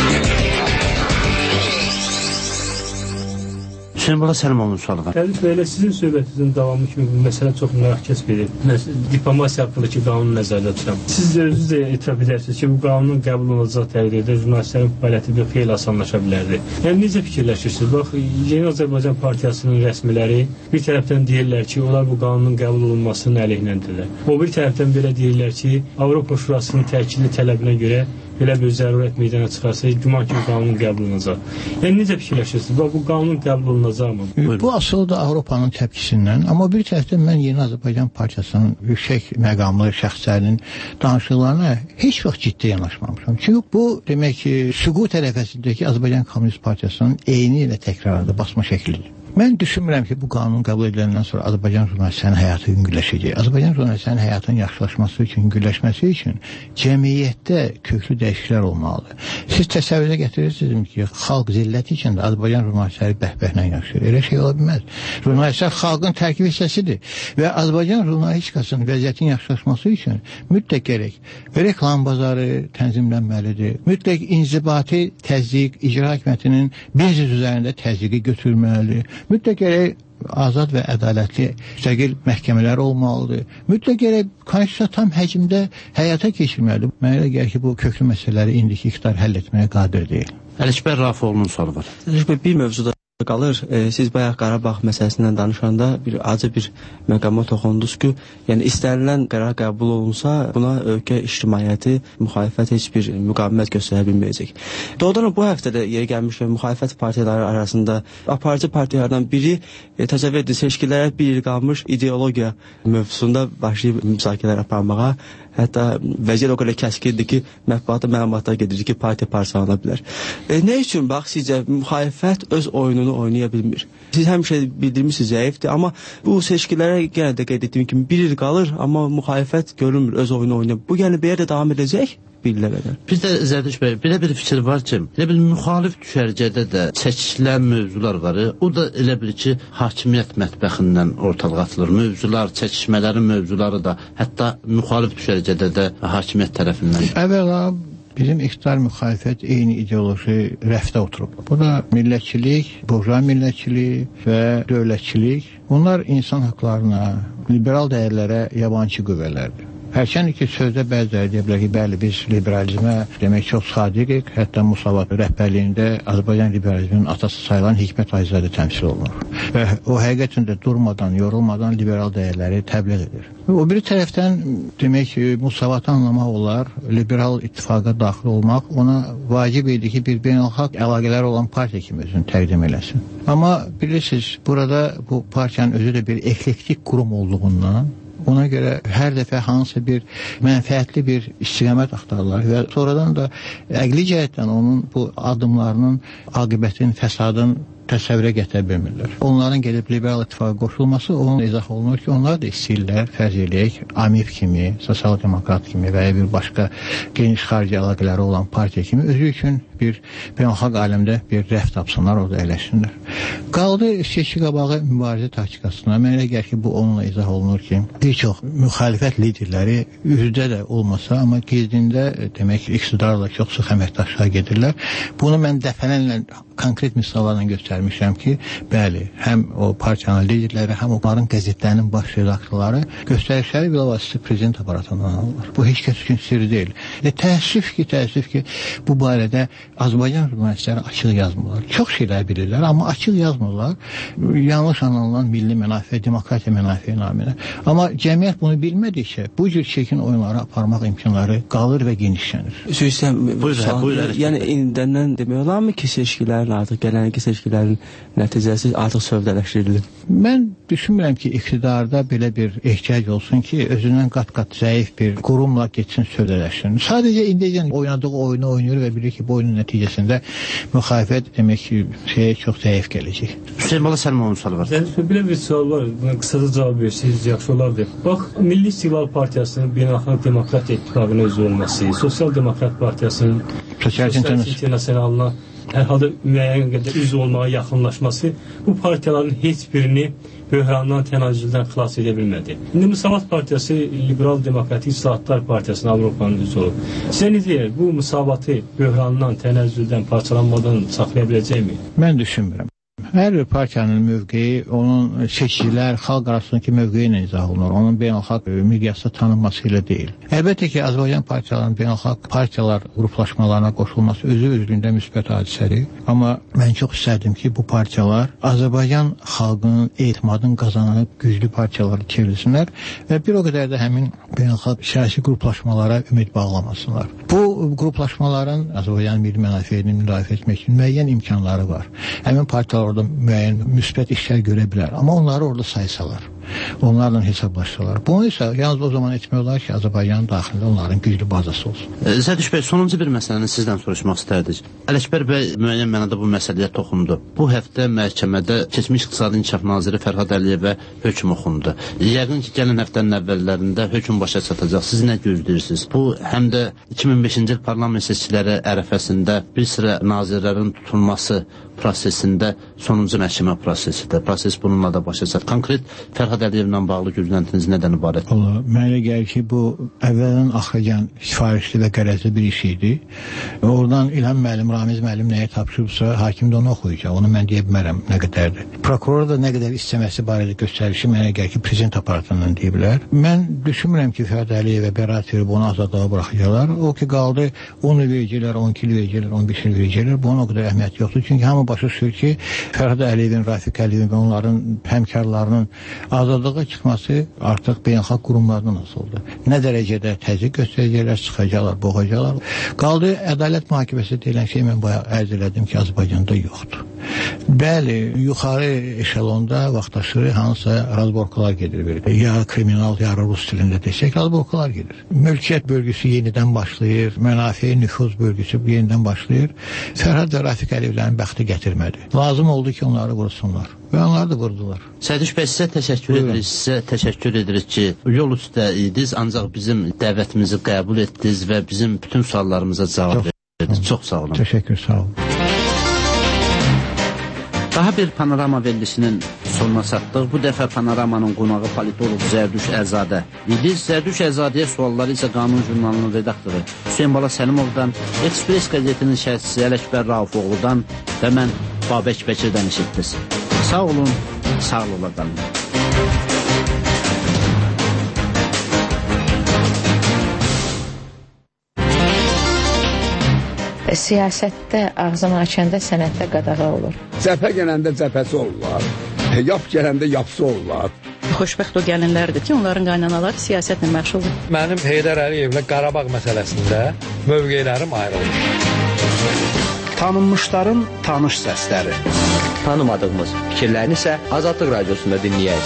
Hüseyin Bala Səlimovun sualı var. Əlif belə sizin söhbətinizin davamı kimi bu məsələ çox maraq kəsb edir. Diplomasiya haqqındakı qanunu nəzərdə tuturam. Siz özünüz də etiraf edərsiniz ki, bu qanunun qəbul olunacaq təqdirdə jurnalistlərin fəaliyyəti bir xeyli asanlaşa bilərdi. Yəni, necə fikirləşirsiniz? Bax, Yeni Azərbaycan Partiyasının rəsmiləri bir tərəfdən deyirlər ki, onlar bu qanunun qəbul olunmasının əleyhinədirlər. O bir tərəfdən belə deyirlər ki, Avropa Şurasının təkidli tələbinə görə belə bir zərurət meydana çıxarsa, güman ki, qanun qəbul olunacaq. Yəni, necə fikirləşirsiniz? Bax, bu qanun qəbul olunacaq mı? Bu asılı da Avropanın təpkisindən, amma bir tərəfdən mən Yeni Azərbaycan Partiyasının yüksək məqamlı şəxslərinin danışıqlarına heç vaxt ciddi yanaşmamışam. Çünki bu, demək ki, süqut ərəfəsindəki Azərbaycan Kommunist Partiyasının eyni ilə təkrarında basma şəklidir. Mən düşünmürəm ki, bu qanun qəbul ediləndən sonra Azərbaycan jurnalistlərinin həyatı yüngülləşəcək. Azərbaycan jurnalistlərinin həyatının yaxşılaşması üçün, yüngülləşməsi üçün cəmiyyətdə köklü dəyişikliklər olmalıdır. Siz təsəvvürə gətirirsiniz ki, xalq zilləti içində Azərbaycan jurnalistləri bəhbəhlə yaşayır. Elə şey ola bilməz. Jurnalistlər xalqın tərkib hissəsidir və Azərbaycan jurnalistikasının vəziyyətin yaxşılaşması üçün mütləq gərək reklam bazarı tənzimlənməlidir. Mütləq inzibati təzyiq, icra hakimiyyətinin biznes üzərində təzyiqi götürməlidir. Mütləq gərək azad və ədalətli müstəqil məhkəmələr olmalıdır. Mütləq gərək konstitusiya tam həcmdə həyata keçirməlidir. Mənə elə gəlir ki, bu köklü məsələləri indiki iqtidar həll etməyə qadir deyil. Əlişbər Rafiqoğlu'nun sualı var. Bir mövzuda qalır. Siz bayaq Qarabağ məsələsindən danışanda acı bir məqama toxundunuz ki, yəni istənilən qərar qəbul olunsa, buna ölkə ictimaiyyəti müxalifət heç bir müqavimət göstərə bilməyəcək. Doğrudan bu həftədə yeri gəlmişkən müxalifət partiyaları arasında aparıcı partiyalardan biri təsəvvür edin, seçkilərə bir il qalmış ideologiya mövzusunda başlayıb müzakirələr aparmağa. Hətta vəziyyət o qədər kəskindir ki, mətbuata məlumatlar gedir ki, partiya parçalana bilər. Nə üçün bax sizcə müxalifət öz oyununu oynaya bilmir? Siz həmişə bildirmisiniz zəifdir, amma bu seçkilərə yenə də qeyd etdiyim kimi 1 il qalır, amma müxalifət görünmür öz oyunu oynayır. Bu yəni belə də davam edəcək? Bizdə Zərdiş bəy, belə bir fikir var ki, elə bil müxalif düşərgədə də çəkişilən mövzular var. O da elə bil ki, hakimiyyət mətbəxindən ortalığa atılır. Mövzular, çəkişmələrin mövzuları da hətta müxalif düşərgədə də hakimiyyət tərəfindən. Əvvəla bizim iqtidar müxalifət eyni ideoloji rəfdə oturub. Bu da millətçilik, burjua millətçilik və dövlətçilik. Bunlar insan haqlarına, liberal dəyərlərə yabancı qüvvələrdir. Hərçənd ki, sözdə bəziləri deyə bilər ki, bəli, biz liberalizmə demək çox sadiqik, hətta Musavat rəhbərliyində Azərbaycan liberalizminin atası sayılan Hikmət Ayzadə təmsil olunur. Və o həqiqətən də durmadan, yorulmadan liberal dəyərləri təbliğ edir. O biri tərəfdən demək ki, Musavatı anlamaq olar, liberal ittifaqa daxil olmaq ona vacib idi ki, bir beynəlxalq əlaqələri olan partiya kimi özünü təqdim eləsin. Amma bilirsiniz, burada bu partiyanın özü də bir eklektik qurum olduğundan ona görə hər dəfə hansısa bir mənfəətli bir istiqamət axtarırlar və sonradan da əqli cəhətdən onun bu addımlarının aqibətin, fəsadın təsəvvürə gətirə bilmirlər. Onların gedib liberal ittifaqa qoşulması onun izah olunur ki, onlar da istəyirlər, fərz eləyək, AMİF kimi, sosial-demokrat kimi və ya bir başqa geniş xarici əlaqələri olan partiya kimi özü üçün bir beynəlxalq aləmdə bir rəf tapsınlar, orada əyləşsinlər. Qaldı seçki qabağı mübarizə taktikasına. Mənə elə gəlir ki, bu onunla izah olunur ki, bir çox müxalifət liderləri üzdə də olmasa, amma gizdində demək iqtidarla çox sıx əməkdaşlığa gedirlər. Bunu mən dəfələrlə konkret misallarla göstərmişəm ki, bəli, həm o partiyanın liderləri, həm onların qəzetlərinin baş redaktorları göstərişləri bilavasitə prezident aparatından alırlar. Bu heç kəs üçün sirri deyil. Təəssüf ki, bu barədə Azərbaycan jurnalistləri açıq yazmırlar. Çox şeylər bilirlər, amma açıq yazmırlar. Yanlış anlanan milli mənafe, demokratiya mənafe naminə. Amma cəmiyyət bunu bilmədikcə, bu cür çirkin oyunları aparmaq imkanları qalır və genişlənir. Buyurun. Yəni, indindən demək olarmı ki, seçkilərin artıq, gələnki seçkilərin nəticəsi artıq sövdələşdirilir? Mən düşünmürəm ki, iqtidarda belə bir ehtiyac olsun ki, özündən qat-qat zəif bir qurumla geçsin, sövdələşsin. Sadəcə indiyəcən oynadığı oyunu oynayır və bilir ki, bu oyunun nəticəsində müxalifət demək ki, çox zəif gələcək. Hüseyin Bala Səlmanın sualı var. Belə bir sual var, buna qısaca cavab verirsiniz, yaxşı olardı. Bax, Milli İstiqlal Partiyasının Beynəlxalq Demokratiya İttifaqının özü olması, Sosial Demokrat Partiyasının Sosial İnternasionalına hər halda müəyyən qədər üzv olmağa yaxınlaşması bu partiyaların heç birini böhrandan, tənazüldən xilas edə bilmədi. İndi Müsavat Partiyası Liberal Demokratik İslahatlar Partiyasının Avropanın üzvü olub. Sizə nə deyir, bu müsavatı böhrandan, tənazüldən, parçalanmadan saxlaya biləcəkmi? Mən düşünmürəm. Hər bir partiyanın mövqeyi, onun seçicilər, xalq arasındakı mövqeyi ilə izah olunur. Onun beynəlxalq miqyasda tanınması ilə deyil. Əlbəttə ki, Azərbaycan partiyalarının beynəlxalq partiyalar qruplaşmalarına qoşulması özü-özlüyündə müsbət hadisədir. Amma mən çox istərdim ki, bu partiyalar Azərbaycan xalqının etimadını qazanıb güclü partiyalara çevrilsinlər və bir o qədər də həmin beynəlxalq siyasi qruplaşmalara ümid bağlamasınlar. Bu qruplaşmaların Azərbaycan milli mənafeyini müdafiə etmək üçün müəyyən imkanları var. Həmin partiyalar orada müəyyən müsbət işlər görə bilər, amma onları orada saysalar, onlarla hesablaşsalar. Bunu isə yalnız o zaman etmək olar ki, Azərbaycanın daxilində onların güclü bazası olsun. Zərdiş bəy, sonuncu bir məsələni sizdən soruşmaq istərdik. Ələkbər bəy müəyyən mənada bu məsələyə toxundu. Bu həftə məhkəmədə keçmiş İqtisadi İnkişaf Naziri Fərhad Əliyevə hökm oxundu. Yəqin ki, gələn həftənin əvvəllərində hökm başa çatacaq. Siz nə gözləyirsiniz? Bu, həm də 2005-ci il parlament seçkiləri ərəfəsində bir sıra nazirlərin tutulması prosesində sonuncu məhkəmə prosesidir. Proses bununla da başa çatır. Konkret Fərhad Əliyevlə bağlı gözləntiniz nədən ibarət? Mənə gəlir ki, bu əvvələn axıracan sifarişli və qərəzli bir iş idi. Oradan İlham müəllim, Ramiz müəllim nəyə tapşırıbsa, hakim də onu oxuyacaq. Onu mən deyə bilmərəm nə qədərdir. Prokuror da nə qədər istəməsi barədə göstərişi mənə gəlir ki, prezident aparatından deyə bilər. Mən düşünmürəm ki, Fərhad Əliyevə bəraət verib onu azadlığa buraxacaqlar. O ki, qaldı 10 il verəcəklər, 12 il verəcəklər, 15 il verəcəklər. Bunun o qədər əhəmiyyəti yoxdur. Çünki hamı başa düşür ki, Fərhad Əliyevin, Rafiq Əliyevin və onların həmkarlarının azadlığa çıxması artıq beynəlxalq qurumlardan asılıdır. Nə dərəcədə təzyiq göstərəcəklər, çıxacaqlar, boğacaqlar. Qaldı ədalət mühakiməsi deyilən şey mən bayaq ərz elədim ki, Azərbaycanda yoxdur. Bəli, yuxarı eşelonda vaxtaşırı hansısa razborkalar gedir. Ya kriminal, ya rus dilində desək, razborkalar gedir. Mülkiyyət bölgüsü yenidən başlayır, mənafi nüfuz bölgüsü yenidən başlayır. Fərhad və Rafiq Əliyevlərin bəxti gətirmədi. Lazım oldu ki, onları vursunlar. Və onları da vurdular. Sərdiş bəy, sizə təşəkkür edirik ki, yol üstə idiniz, ancaq bizim dəvətimizi qəbul etdiniz və bizim bütün suallarımıza cavab verdiniz. Çox sağ olun. Təşəkkür, sağ olun. Daha bir panorama verilişinin sonuna çatdıq. Bu dəfə panoramanın qonağı politolog Zərduş Əzadə idi. Zərduş Əzadəyə sualları isə Qanun jurnalının redaktoru Hüseyin Bala Səlimovdan, Ekspres qəzetinin şərhçisi Ələkbər Raufoğludan və mən Babək Bəkirdən eşitdiniz. Sağ olun, sağ ola qalın. Siyasətdə ağzını açanda sənətdə qadağa olur. Cəbhə gələndə cəbhəsi olurlar, yap gələndə yapsı olurlar. Xoşbəxt o gəlinlərdir ki, onların qaynanaları siyasətlə məşğuldur. Mənim Heydər Əliyevlə Qarabağ məsələsində mövqelərim ayrılır. Tanınmışların tanış səsləri. Tanımadığımız fikirlərini isə Azadlıq Radiosunda dinləyək.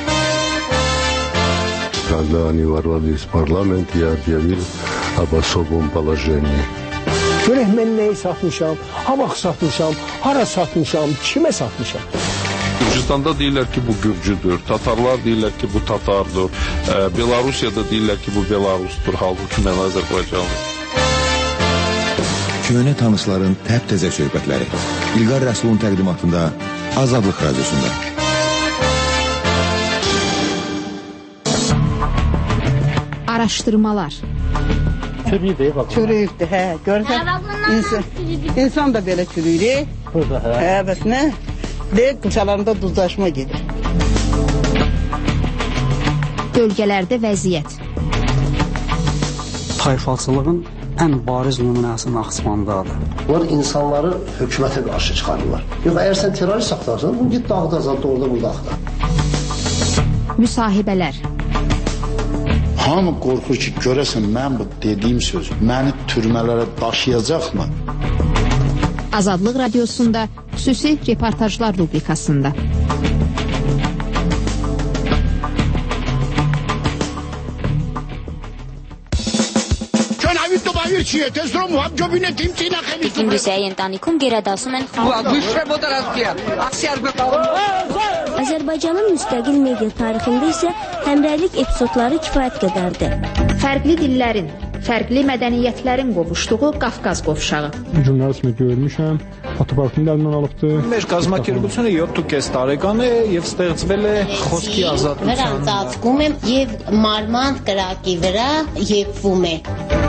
Когда они ворвались в парламент, я объявил об особом положении. Görək mən nəyi satmışam, ha vaxt satmışam, hara satmışam, kimə satmışam. Gürcüstanda deyirlər ki, bu Gürcüdür, Tatarlar deyirlər ki, bu Tatardır, Belarusiyada deyirlər ki, bu Belarusdur, halbuki mən Azərbaycanlıyım. Köhnə tanışların təp-təzə söhbətləri. İlqar Rəsulun təqdimatında Azadlıq Radiosunda. Araşdırmalar. Çürüydü, bax. Çürüydü, hə. Görürsən, insan da belə çürüydü. Burada, hə. Hə, bəs nə? Deyək, qıçalarında duzlaşma gedir. Bölgələrdə vəziyyət. Tayfalçılığın ən bariz nümunəsi Naxçıvandadır. Bunlar insanları hökumətə qarşı çıxarırlar. Yox, əgər sən terrorist axtarsan, bunu git dağda azad, orada burada axtar. Müsahibələr. Hamı qorxur ki, görəsən mən bu dediyim söz məni türmələrə daşıyacaqmı? Azadlıq Radiosunda xüsusi reportajlar rubrikasında. Հինդուսիայի ընտանիքում գերադասում են Azərbaycanın müstəqil media tarixində isə həmrəylik epizodları kifayət qədərdir. Fərqli dillərin, fərqli mədəniyyətlərin qovuşduğu Qafqaz qovşağı. Jurnalistmi görmüşəm, fotoparkın əlindən alıbdı. Մեր կազմակերպությունը 7.5 տարեկան է եւ ստեղծվել է խոսքի ազատության։ Նրան ծածկում եմ եւ մարմանդ կրակի վրա եփվում է։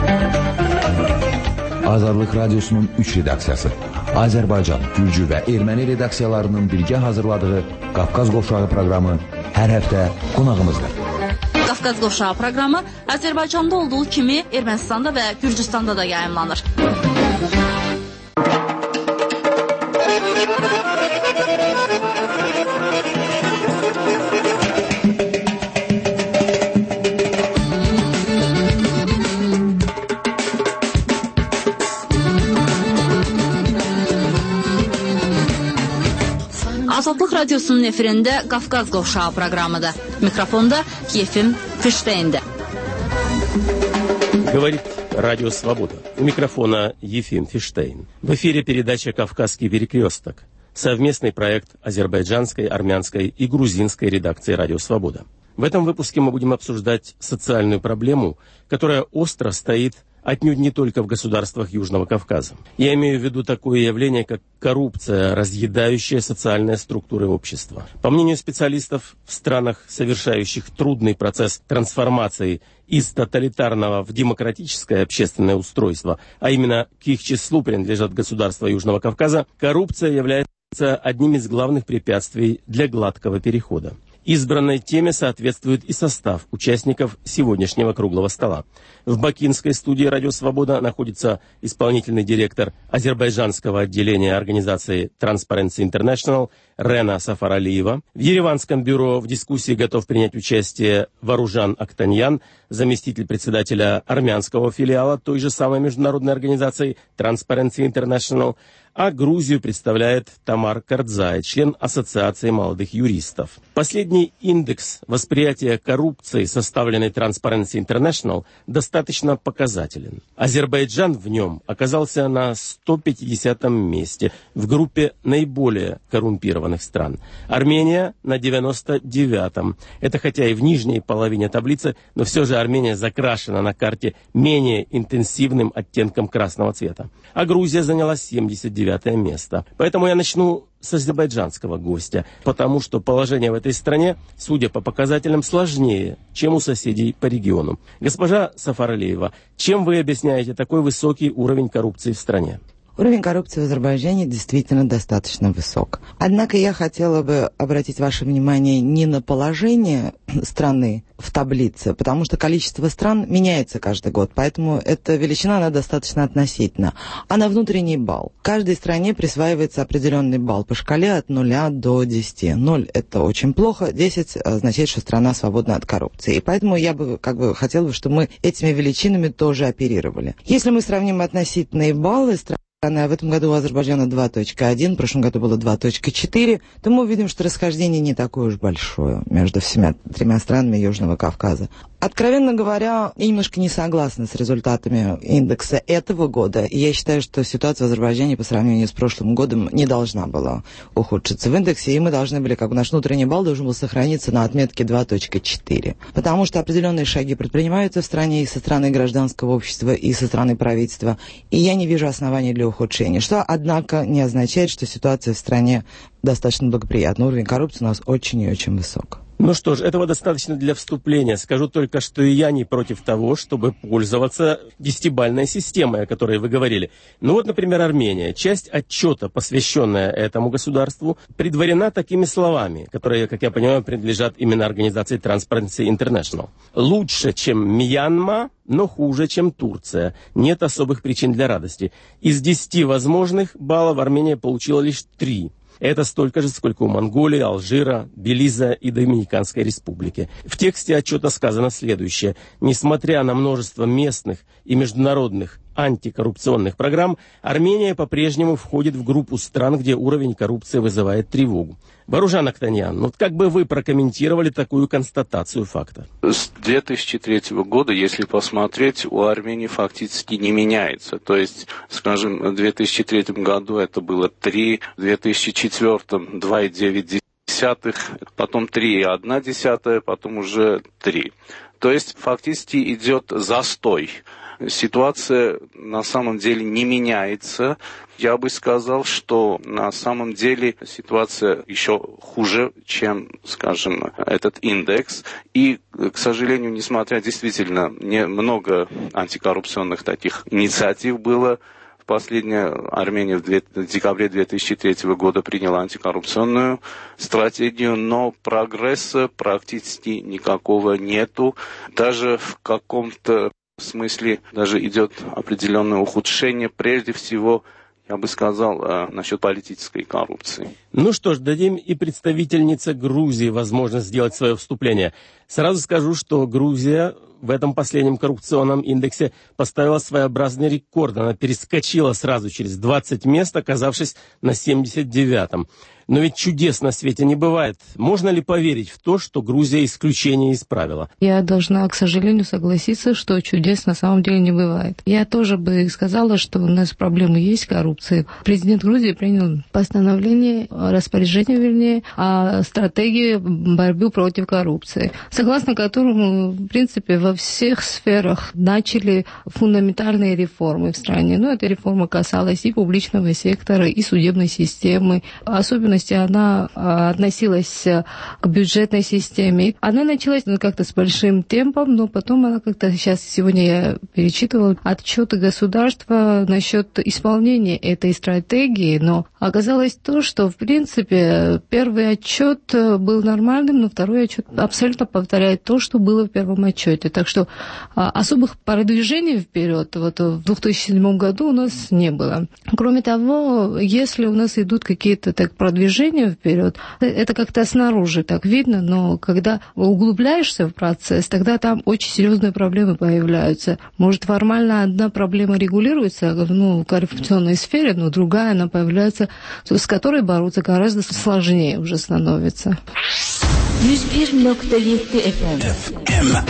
Azadlıq Radiosunun 3 redaksiyası, Azərbaycan, Gürcü və Erməni redaksiyalarının birgə hazırladığı Qafqaz Qovşağı proqramı hər həftə qonağımızdır. Qafqaz Qovşağı proqramı Azərbaycanda olduğu kimi Ermənistanda və Gürcüstanda da yayımlanır. Azadlıq Radiosunun efirində Qafqaz Qovşağı proqramıdır. Mikrofonda Yefim Фиштейнде. Говорит Радио Свобода. У микрофона Ефим Фиштейн. В эфире передача «Кавказский перекресток». Совместный проект азербайджанской, армянской и грузинской редакции «Радио Свобода». В этом выпуске мы будем обсуждать социальную проблему, которая остро стоит отнюдь не только в государствах Южного Кавказа. Я имею в виду такое явление, как коррупция, разъедающая социальные структуры общества. По мнению специалистов, в странах, совершающих трудный процесс трансформации из тоталитарного в демократическое общественное устройство, а именно к их числу принадлежат государства Южного Кавказа, коррупция является одним из главных препятствий для гладкого перехода. Избранной теме соответствует и состав участников сегодняшнего круглого стола. В бакинской студии «Радио Свобода» находится исполнительный директор азербайджанского отделения организации Transparency International Рена Сафаралиева. В ереванском бюро в дискуссии готов принять участие Варужан Актаньян, заместитель председателя армянского филиала той же самой международной организации Transparency International. а Грузию представляет Тамар Кардзай, член Ассоциации молодых юристов. Последний индекс восприятия коррупции, составленный Transparency International, достаточно показателен. Азербайджан в нем оказался на 150-м месте в группе наиболее коррумпированных стран. Армения на 99-м. Это хотя и в нижней половине таблицы, но все же Армения закрашена на карте менее интенсивным оттенком красного цвета. А Грузия заняла 79-е место. Поэтому я начну с азербайджанского гостя, потому что положение в этой стране, судя по показателям, сложнее, чем у соседей по региону. Госпожа Сафаралиева, чем вы объясняете такой высокий уровень коррупции в стране? Уровень коррупции в Азербайджане действительно достаточно высок. Однако я хотела бы обратить ваше внимание не на положение страны в таблице, потому что количество стран меняется каждый год, поэтому эта величина, она достаточно относительна, а на внутренний балл. Каждой стране присваивается определенный балл по шкале от 0 до 10. 0 – это очень плохо, 10 означает, что страна свободна от коррупции. И поэтому я бы хотела, чтобы мы этими величинами тоже оперировали. Если мы сравним относительные баллы стран, в этом году у Азербайджана 2.1, в прошлом году было 2.4, то мы увидим, что расхождение не такое уж большое между всеми тремя странами Южного Кавказа. Откровенно говоря, я немножко не согласна с результатами индекса этого года. И я считаю, что ситуация в Азербайджане по сравнению с прошлым годом не должна была ухудшиться в индексе, и мы должны были, наш внутренний балл должен был сохраниться на отметке 2.4. Потому что определенные шаги предпринимаются в стране и со стороны гражданского общества, и со стороны правительства, и я не вижу оснований для ухудшения, что, однако, не означает, что ситуация в стране достаточно благоприятна. Уровень коррупции у нас очень и очень высок. Ну что ж, этого достаточно для вступления. Скажу только, что и я не против того, чтобы пользоваться десятибалльной системой, о которой вы говорили. Ну вот, например, Армения. Часть отчета, посвященная этому государству, предварена такими словами, которые, как я понимаю, принадлежат именно организации Transparency International. Лучше, чем Мьянма, но хуже, чем Турция. Нет особых причин для радости. Из 10 возможных баллов Армения получила лишь 3. Это столько же, сколько у Монголии, Алжира, Белиза и Доминиканской республики. В тексте отчета сказано следующее. Несмотря на множество местных и международных антикоррупционных программ, Армения по-прежнему входит в группу стран, где уровень коррупции вызывает тревогу. Баружан Актаньян, как бы вы прокомментировали такую констатацию факта? С 2003 года, если посмотреть, у Армении фактически не меняется. То есть, скажем, в 2003 году это было 3, в 2004 2,9, потом 3,1, потом уже 3. То есть, фактически идет застой. Ситуация на самом деле не меняется. Я бы сказал, что на самом деле ситуация еще хуже, чем, скажем, этот индекс. И, к сожалению, несмотря действительно много антикоррупционных таких инициатив было, последняя Армения в декабре 2003 года приняла антикоррупционную стратегию, но прогресса практически никакого нету. Даже в каком-то смысле даже идет определенное ухудшение, прежде всего, я бы сказал, насчет политической коррупции. Ну что ж, дадим и представительнице Грузии возможность сделать свое вступление. Сразу скажу, что Грузия в этом последнем коррупционном индексе поставила своеобразный рекорд. Она перескочила сразу через 20 мест, оказавшись на 79-м. Но ведь чудес на свете не бывает. Можно ли поверить в то, что Грузия исключение из правила? Я должна, к сожалению, согласиться, что чудес на самом деле не бывает. Я тоже бы сказала, что у нас проблемы есть коррупции. Президент Грузии принял постановление, распоряжение, о стратегии борьбы против коррупции, согласно которому, в принципе, во всех сферах начали фундаментальные реформы в стране. Эта реформа касалась и публичного сектора, и судебной системы. Особенно она относилась к бюджетной системе. Она началась как-то с большим темпом, но потом она как-то, сегодня я перечитывала отчеты государства насчет исполнения этой стратегии, но оказалось то, что, в принципе, первый отчет был нормальным, но второй отчет абсолютно повторяет то, что было в первом отчете. Так что особых продвижений вперед вот в 2007 году у нас не было. Кроме того, если у нас идут какие-то так продвижения вперед, это как-то снаружи так видно, но когда углубляешься в процесс, тогда там очень серьезные проблемы появляются. Может, формально одна проблема регулируется, в коррупционной сфере, но другая, она появляется, с которой бороться гораздо сложнее уже становится. 101.7 FM.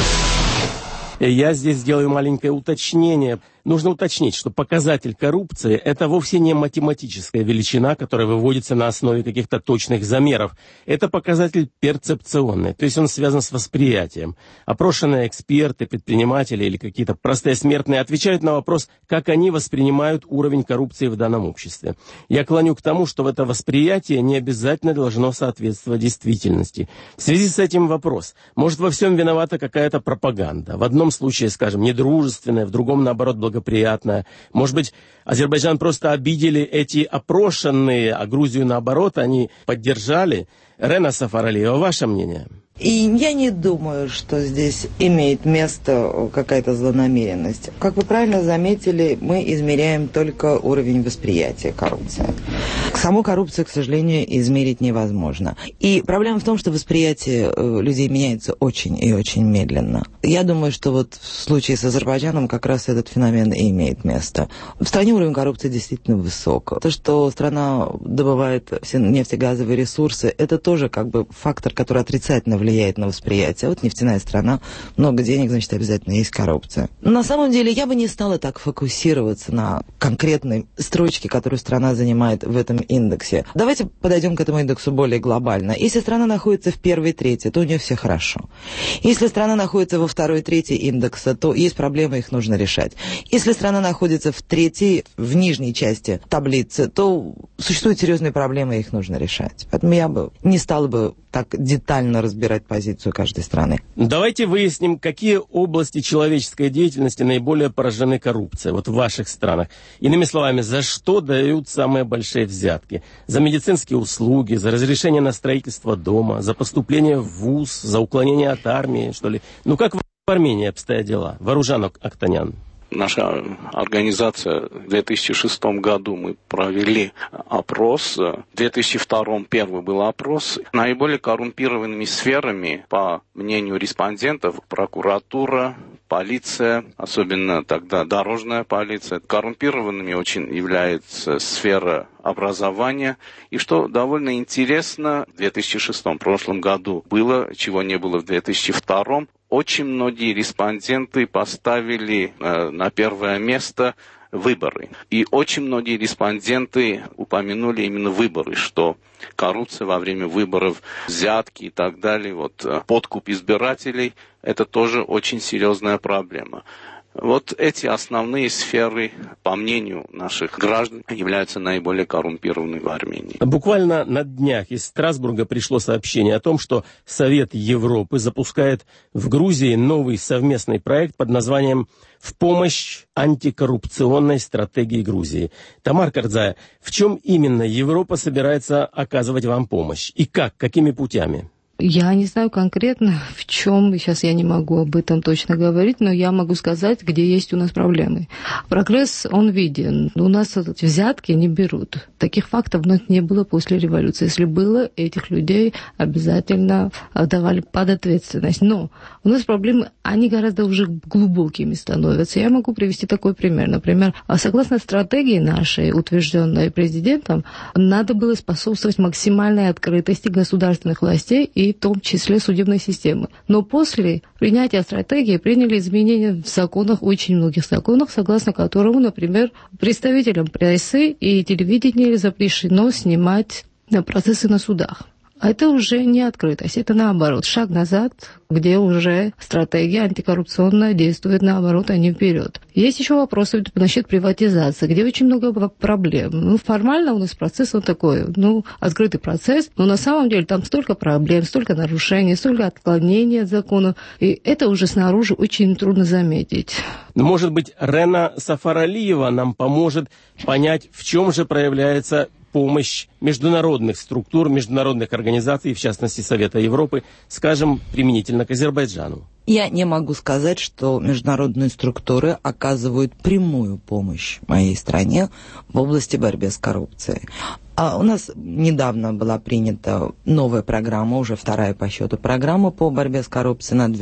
Я здесь сделаю маленькое уточнение. Нужно уточнить, что показатель коррупции – это вовсе не математическая величина, которая выводится на основе каких-то точных замеров. Это показатель перцепционный, то есть он связан с восприятием. Опрошенные эксперты, предприниматели или какие-то простые смертные отвечают на вопрос, как они воспринимают уровень коррупции в данном обществе. Я клоню к тому, что это восприятие не обязательно должно соответствовать действительности. В связи с этим вопрос. Может, во всем виновата какая-то пропаганда? В одном случае, скажем, недружественная, в другом, наоборот, благоприятная. Может быть, Азербайджан просто обидели эти опрошенные, а Грузию, наоборот, они поддержали? Рена Сафаралиева, ваше мнение? И я не думаю, что здесь имеет место какая-то злонамеренность. Как вы правильно заметили, мы измеряем только уровень восприятия коррупции. Саму коррупцию, к сожалению, измерить невозможно. И проблема в том, что восприятие людей меняется очень и очень медленно. Я думаю, что вот в случае с Азербайджаном как раз этот феномен и имеет место. В стране уровень коррупции действительно высок. То, что страна добывает все нефтегазовые ресурсы, это тоже как бы фактор, который отрицательно влияет на восприятие. Вот нефтяная страна, много денег, значит, обязательно есть коррупция. Но на самом деле я бы не стала так фокусироваться на конкретной строчке, которую страна занимает в этом индексе. Давайте подойдем к этому индексу более глобально. Если страна находится в первой трети, то у нее все хорошо. Если страна находится во второй трети индекса, то есть проблемы, их нужно решать. Если страна находится в третьей, в нижней части таблицы, то существуют серьезные проблемы, их нужно решать. Поэтому я бы не стала бы так детально разбирать позицию каждой страны. Давайте выясним, какие области человеческой деятельности наиболее поражены коррупцией вот в ваших странах. Иными словами, за что дают самые большие взятки? За медицинские услуги, за разрешение на строительство дома, за поступление в вуз, за уклонение от армии, что ли? Как в Армении обстоят дела? Варужан Актанян. Наша организация в 2006 году мы провели опрос. В 2002 первый был опрос. Наиболее коррумпированными сферами, по мнению респондентов, прокуратура, полиция, особенно тогда дорожная полиция. Коррумпированными очень является сфера образования. И что довольно интересно, в 2006 прошлом году было, чего не было в 2002. Очень многие респонденты поставили на первое место выборы. И очень многие респонденты упомянули именно выборы, что коррупция во время выборов, взятки и так далее, подкуп избирателей, это тоже очень серьезная проблема. Вот эти основные сферы, по мнению наших граждан, являются наиболее коррумпированными в Армении. Буквально на днях из Страсбурга пришло сообщение о том, что Совет Европы запускает в Грузии новый совместный проект под названием «В помощь антикоррупционной стратегии Грузии». Тамар Кардзая, в чем именно Европа собирается оказывать вам помощь? И как? Какими путями? Я не знаю конкретно, в чем, сейчас я не могу об этом точно говорить, но я могу сказать, где есть у нас проблемы. Прогресс, он виден. У нас взятки не берут. Таких фактов у нас не было после революции. Если было, этих людей обязательно давали под ответственность. Но у нас проблемы, они гораздо уже глубокими становятся. Я могу привести такой пример. Например, согласно стратегии нашей, утвержденной президентом, надо было способствовать максимальной открытости государственных властей и в том числе судебной системы. Но после принятия стратегии приняли изменения в законах, очень многих законах, согласно которому, например, представителям прессы и телевидения запрещено снимать процессы на судах. А это уже не открытость, это наоборот, шаг назад, где уже стратегия антикоррупционная действует наоборот, а не вперед. Есть еще вопросы насчет приватизации, где очень много проблем. Формально у нас процесс он такой, открытый процесс, но на самом деле там столько проблем, столько нарушений, столько отклонений от законов, и это уже снаружи очень трудно заметить. Может быть, Рена Сафаралиева нам поможет понять, в чем же проявляется помощь международных структур, международных организаций, в частности Совета Европы, скажем, применительно к Азербайджану? Я не могу сказать, что международные структуры оказывают прямую помощь моей стране в области борьбы с коррупцией. У нас недавно была принята новая программа, уже вторая по счету программа по борьбе с коррупцией на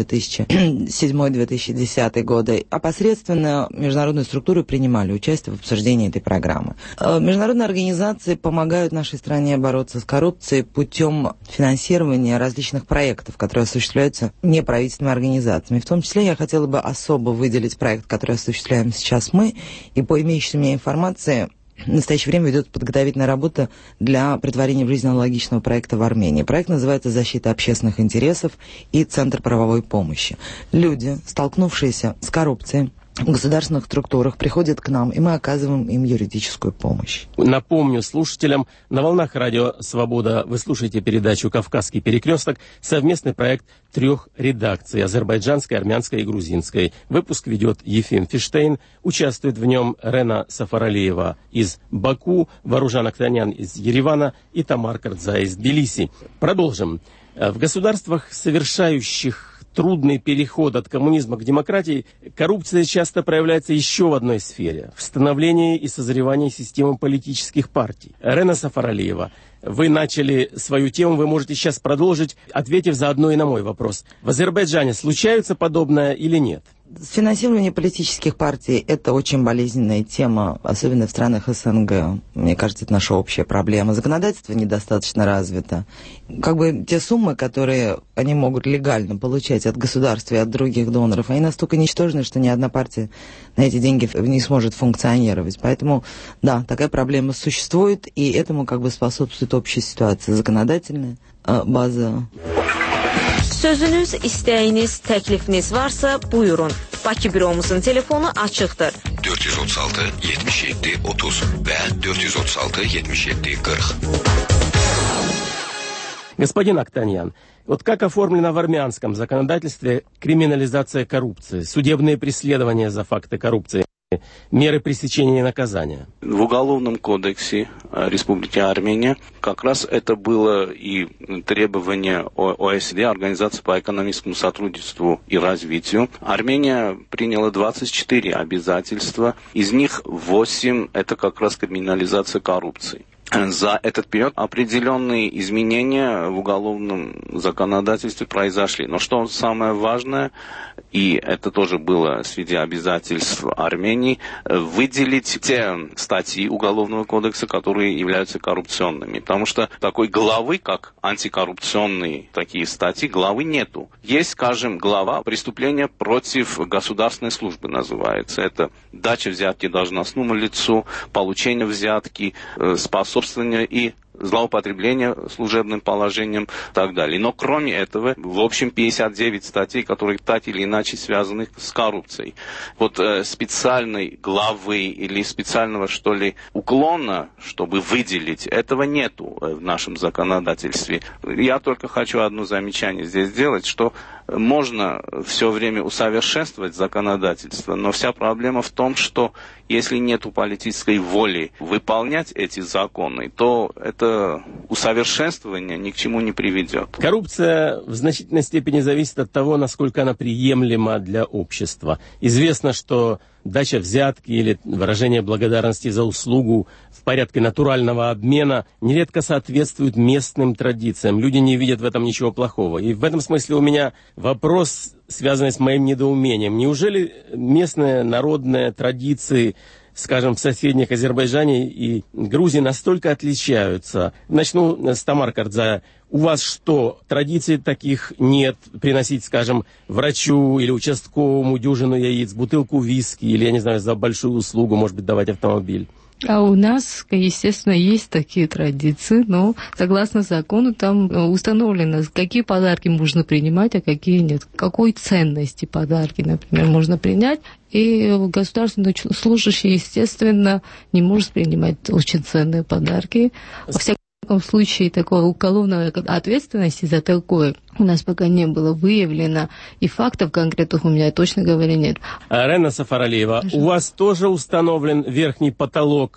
2007-2010 годы. Опосредственно международные структуры принимали участие в обсуждении этой программы. Международные организации помогают нашей стране бороться с коррупцией путем финансирования различных проектов, которые осуществляются неправительственными организациями. В том числе я хотела бы особо выделить проект, который осуществляем сейчас мы, и по имеющейся мне информации в настоящее время ведет подготовительная работа для претворения в жизнь аналогичного проекта в Армении. Проект называется «Защита общественных интересов» и «Центр правовой помощи». Люди, столкнувшиеся с коррупцией в государственных структурах, приходят к нам, и мы оказываем им юридическую помощь. Напомню слушателям, на волнах радио «Свобода» вы слушаете передачу «Кавказский перекресток», совместный проект 3 редакций – азербайджанской, армянской и грузинской. Выпуск ведет Ефим Фиштейн, участвует в нем Рена Сафаралиева из Баку, Варужан Актанян из Еревана и Тамар Кардза из Тбилиси. Продолжим. В государствах, совершающих трудный переход от коммунизма к демократии, коррупция часто проявляется еще в одной сфере – в становлении и созревании системы политических партий. Рена Сафаралиева, вы начали свою тему, вы можете сейчас продолжить, ответив заодно и на мой вопрос. В Азербайджане случается подобное или нет? Финансирование политических партий – это очень болезненная тема, особенно в странах СНГ. Мне кажется, это наша общая проблема. Законодательство недостаточно развито. Как бы те суммы, которые они могут легально получать от государства и от других доноров, они настолько ничтожны, что ни одна партия на эти деньги не сможет функционировать. Поэтому, да, такая проблема существует, и этому как бы способствует общая ситуация, законодательная база. Sözünüz, istəyiniz, təklifiniz varsa buyurun. Bakı büromuzun telefonu açıqdır. 436 77 30 və 436 77 40. Господин Актаньян, вот как оформлена в армянском законодательстве криминализация коррупции, судебные преследования за факты коррупции, меры пресечения и наказания? В Уголовном кодексе Республики Армения как раз это было и требование ОСД, Организации по экономическому сотрудничеству и развитию. Армения приняла 24 обязательства, из них 8 это как раз криминализация коррупции. За этот период определенные изменения в уголовном законодательстве произошли. Но что самое важное, и это тоже было среди обязательств Армении, выделить те статьи Уголовного кодекса, которые являются коррупционными. Потому что такой главы, как антикоррупционные такие статьи, главы нету. Есть, скажем, глава «Преступления против государственной службы» называется. Это дача взятки должностному лицу, получение взятки, способствование и злоупотребление служебным положением и так далее. Но кроме этого, в общем, 59 статей, которые так или иначе связаны с коррупцией. Вот специальной главы или специального, что ли, уклона, чтобы выделить, этого нету в нашем законодательстве. Я только хочу одно замечание здесь сделать, что можно все время усовершенствовать законодательство, но вся проблема в том, что если нет политической воли выполнять эти законы, то это усовершенствование ни к чему не приведет. Коррупция в значительной степени зависит от того, насколько она приемлема для общества. Известно, что дача взятки или выражение благодарности за услугу в порядке натурального обмена нередко соответствует местным традициям. Люди не видят в этом ничего плохого. И в этом смысле у меня вопрос, связанный с моим недоумением. Неужели местные народные традиции, скажем, в соседних Азербайджане и Грузии настолько отличаются? Начну с Тамар Кардза. У вас что, традиций таких нет? Приносить, скажем, врачу или участковому дюжину яиц, бутылку виски, или, я не знаю, за большую услугу, может быть, давать автомобиль? А у нас, естественно, есть такие традиции, но согласно закону там установлено, какие подарки можно принимать, а какие нет. Какой ценности подарки, например, можно принять. И государственный служащий, естественно, не может принимать очень ценные подарки. Во всяком случае, такой уголовной ответственности за такое у нас пока не было выявлено, и фактов конкретных у меня, точно говоря, нет. Рена Сафаралиева, у вас тоже установлен верхний потолок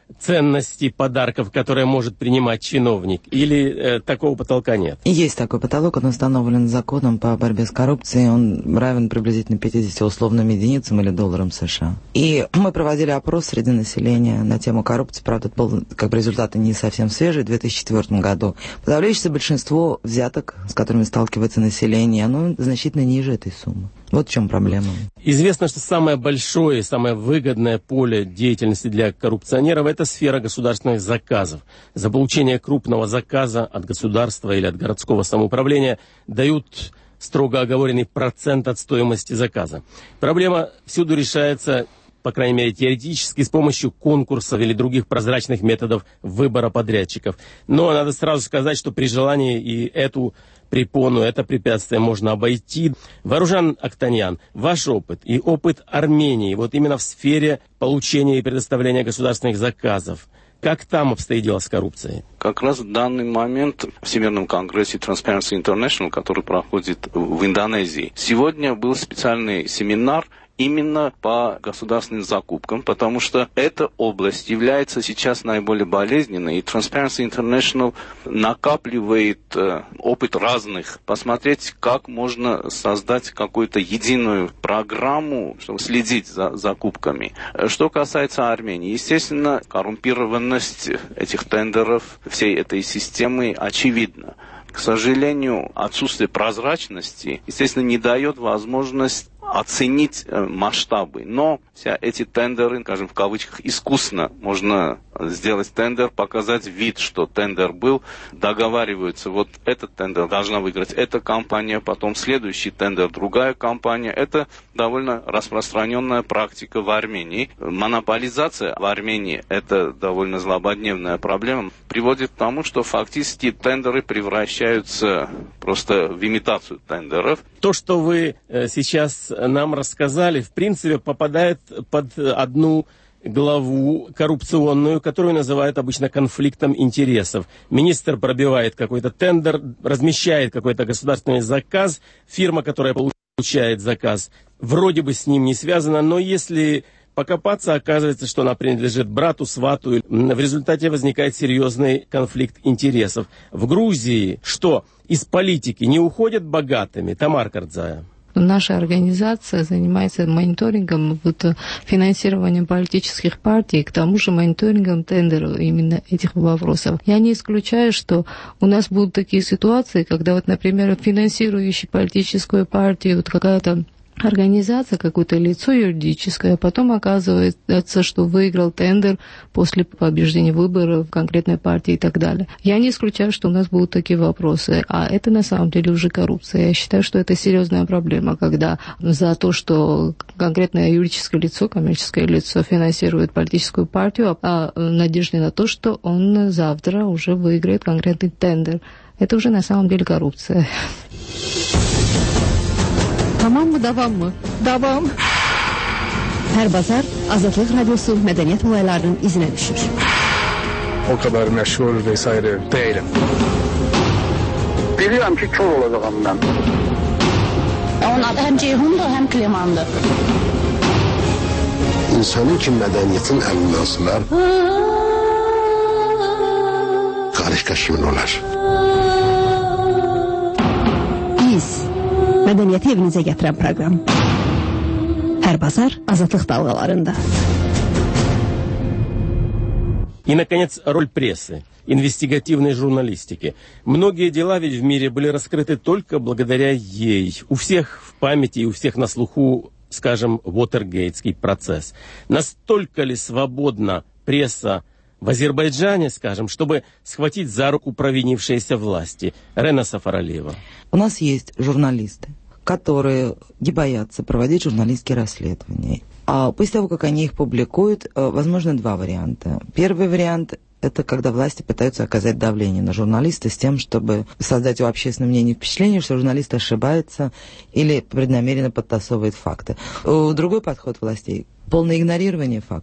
ценности подарков, которые может принимать чиновник? Или такого потолка нет? Есть такой потолок, он установлен законом по борьбе с коррупцией, он равен приблизительно 50 условным единицам или долларам США. И мы проводили опрос среди населения на тему коррупции, правда, это был, как бы, результаты не совсем свежие, в 2004 году. Подавляющее большинство взяток, с которыми сталкивается население, оно значительно ниже этой суммы. Вот в чем проблема. Известно, что самое большое, самое выгодное поле деятельности для коррупционеров – это сфера государственных заказов. За получение крупного заказа от государства или от городского самоуправления дают строго оговоренный процент от стоимости заказа. Проблема всюду решается, по крайней мере, теоретически, с помощью конкурсов или других прозрачных методов выбора подрядчиков. Но надо сразу сказать, что при желании и эту препону, это препятствие можно обойти. Варужан Актаньян, ваш опыт и опыт Армении, вот именно в сфере получения и предоставления государственных заказов, как там обстоит дело с коррупцией? Как раз в данный момент в Всемирном конгрессе Transparency International, который проходит в Индонезии, сегодня был специальный семинар именно по государственным закупкам, потому что эта область является сейчас наиболее болезненной, и Transparency International накапливает опыт разных, посмотреть, как можно создать какую-то единую программу, чтобы следить за закупками. Что касается Армении, естественно, коррумпированность этих тендеров, всей этой системы очевидна. К сожалению, отсутствие прозрачности, естественно, не дает возможность оценить масштабы. Но все эти тендеры, скажем, в кавычках, искусно можно сделать тендер, показать вид, что тендер был, договариваются, вот этот тендер должна выиграть эта компания, потом следующий тендер другая компания. Это довольно распространенная практика в Армении. Монополизация в Армении, это довольно злободневная проблема, приводит к тому, что фактически тендеры превращаются просто в имитацию тендеров. То, что вы сейчас нам рассказали, в принципе, попадает под одну главу коррупционную, которую называют обычно конфликтом интересов. Министр пробивает какой-то тендер, размещает какой-то государственный заказ, фирма, которая получает заказ, вроде бы с ним не связана, но если покопаться, оказывается, что она принадлежит брату, свату. В результате возникает серьезный конфликт интересов. В Грузии что? Из политики не уходят богатыми? Тамар Кардзая. Наша организация занимается мониторингом, финансированием политических партий, к тому же мониторингом тендеров именно этих вопросов. Я не исключаю, что у нас будут такие ситуации, когда, например, финансирующий политическую партию какая-то организация, какое-то лицо юридическое, потом оказывается, что выиграл тендер после побеждения выборов конкретной партии и так далее. Я не исключаю, что у нас будут такие вопросы, а это на самом деле уже коррупция. Я считаю, что это серьезная проблема, когда за то, что конкретное юридическое лицо, коммерческое лицо финансирует политическую партию, а в надежде на то, что он завтра уже выиграет конкретный тендер. Это уже на самом деле коррупция. Tamam mı, davam mı? Davam. Her bazar Azadlık Radyosu medeniyet olaylarının izine düşür. O kadar meşhur vesaire değilim. Biliyorum ki kör olacağım ben. Onun adı hem Ceyhun'dur hem Kliman'dır. İnsanın ki medeniyetin elinden sınar, karışka kimin olar? Biz Medeniyeti evinize getiren program. Her bazar Azadlık dalgalarında. И, наконец, роль прессы, инвестигативной журналистики. Многие дела ведь в мире были раскрыты только благодаря ей. У всех в памяти и у всех на слуху, скажем, Уотергейтский процесс. Настолько ли свободна пресса в Азербайджане, скажем, чтобы схватить за руку провинившиеся власти? Рена Сафаралиева. У нас есть журналисты, которые не боятся проводить журналистские расследования. А после того, как они их публикуют, возможно, два варианта. Первый вариант – это когда власти пытаются оказать давление на журналиста с тем, чтобы создать у общественного мнения впечатление, что журналист ошибается или преднамеренно подтасовывает факты. Другой подход властей – полное игнорирование фактов.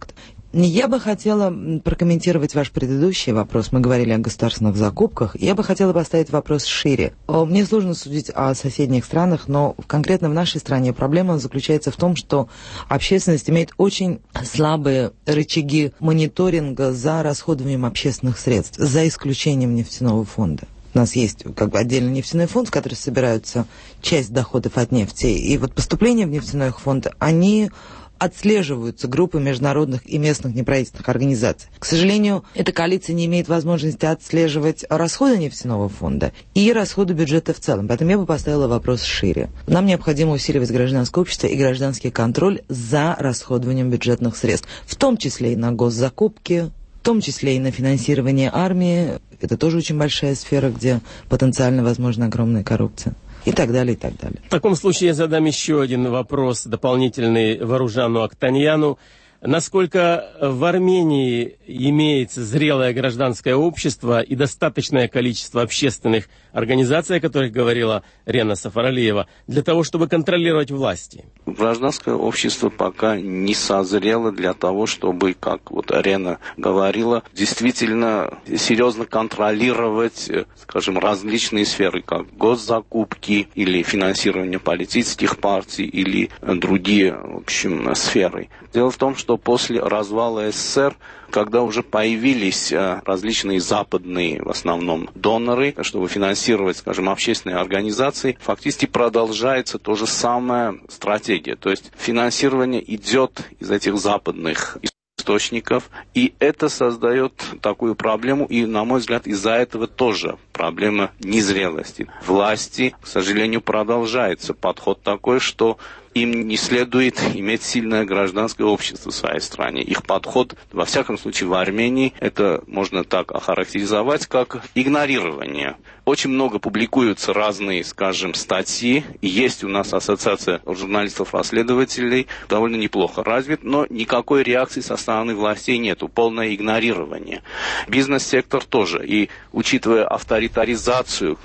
Я бы хотела прокомментировать ваш предыдущий вопрос. Мы говорили о государственных закупках. Я бы хотела поставить вопрос шире. Мне сложно судить о соседних странах, но конкретно в нашей стране проблема заключается в том, что общественность имеет очень слабые рычаги мониторинга за расходованием общественных средств, за исключением нефтяного фонда. У нас есть отдельный нефтяной фонд, в который собираются часть доходов от нефти. И вот поступления в нефтяной фонд, они отслеживаются группой международных и местных неправительственных организаций. К сожалению, эта коалиция не имеет возможности отслеживать расходы нефтяного фонда и расходы бюджета в целом. Поэтому я бы поставила вопрос шире. Нам необходимо усиливать гражданское общество и гражданский контроль за расходованием бюджетных средств, в том числе и на госзакупки, в том числе и на финансирование армии. Это тоже очень большая сфера, где потенциально возможна огромная коррупция. И так далее, и так далее. В таком случае я задам еще один вопрос, дополнительный Варужану Актаньяну. Насколько в Армении имеется зрелое гражданское общество и достаточное количество общественных организаций, о которых говорила Рена Сафаралиева, для того, чтобы контролировать власти? Гражданское общество пока не созрело для того, чтобы, как вот Рена говорила, действительно серьезно контролировать, скажем, различные сферы, как госзакупки или финансирование политических партий или другие, в общем, сферы. Дело в том, что после развала СССР, когда уже появились различные западные, в основном, доноры, чтобы финансировать, скажем, общественные организации, фактически продолжается то же самая стратегия. То есть финансирование идет из этих западных источников, и это создает такую проблему, и, на мой взгляд, из-за этого тоже проблема незрелости. Власти, к сожалению, продолжается подход такой, что им не следует иметь сильное гражданское общество в своей стране. Их подход, во всяком случае в Армении, это можно так охарактеризовать, как игнорирование. Очень много публикуются разные, скажем, статьи. Есть у нас ассоциация журналистов-расследователей, довольно неплохо развит, но никакой реакции со стороны властей нету. Полное игнорирование. Бизнес-сектор тоже. И учитывая авторитаризацию,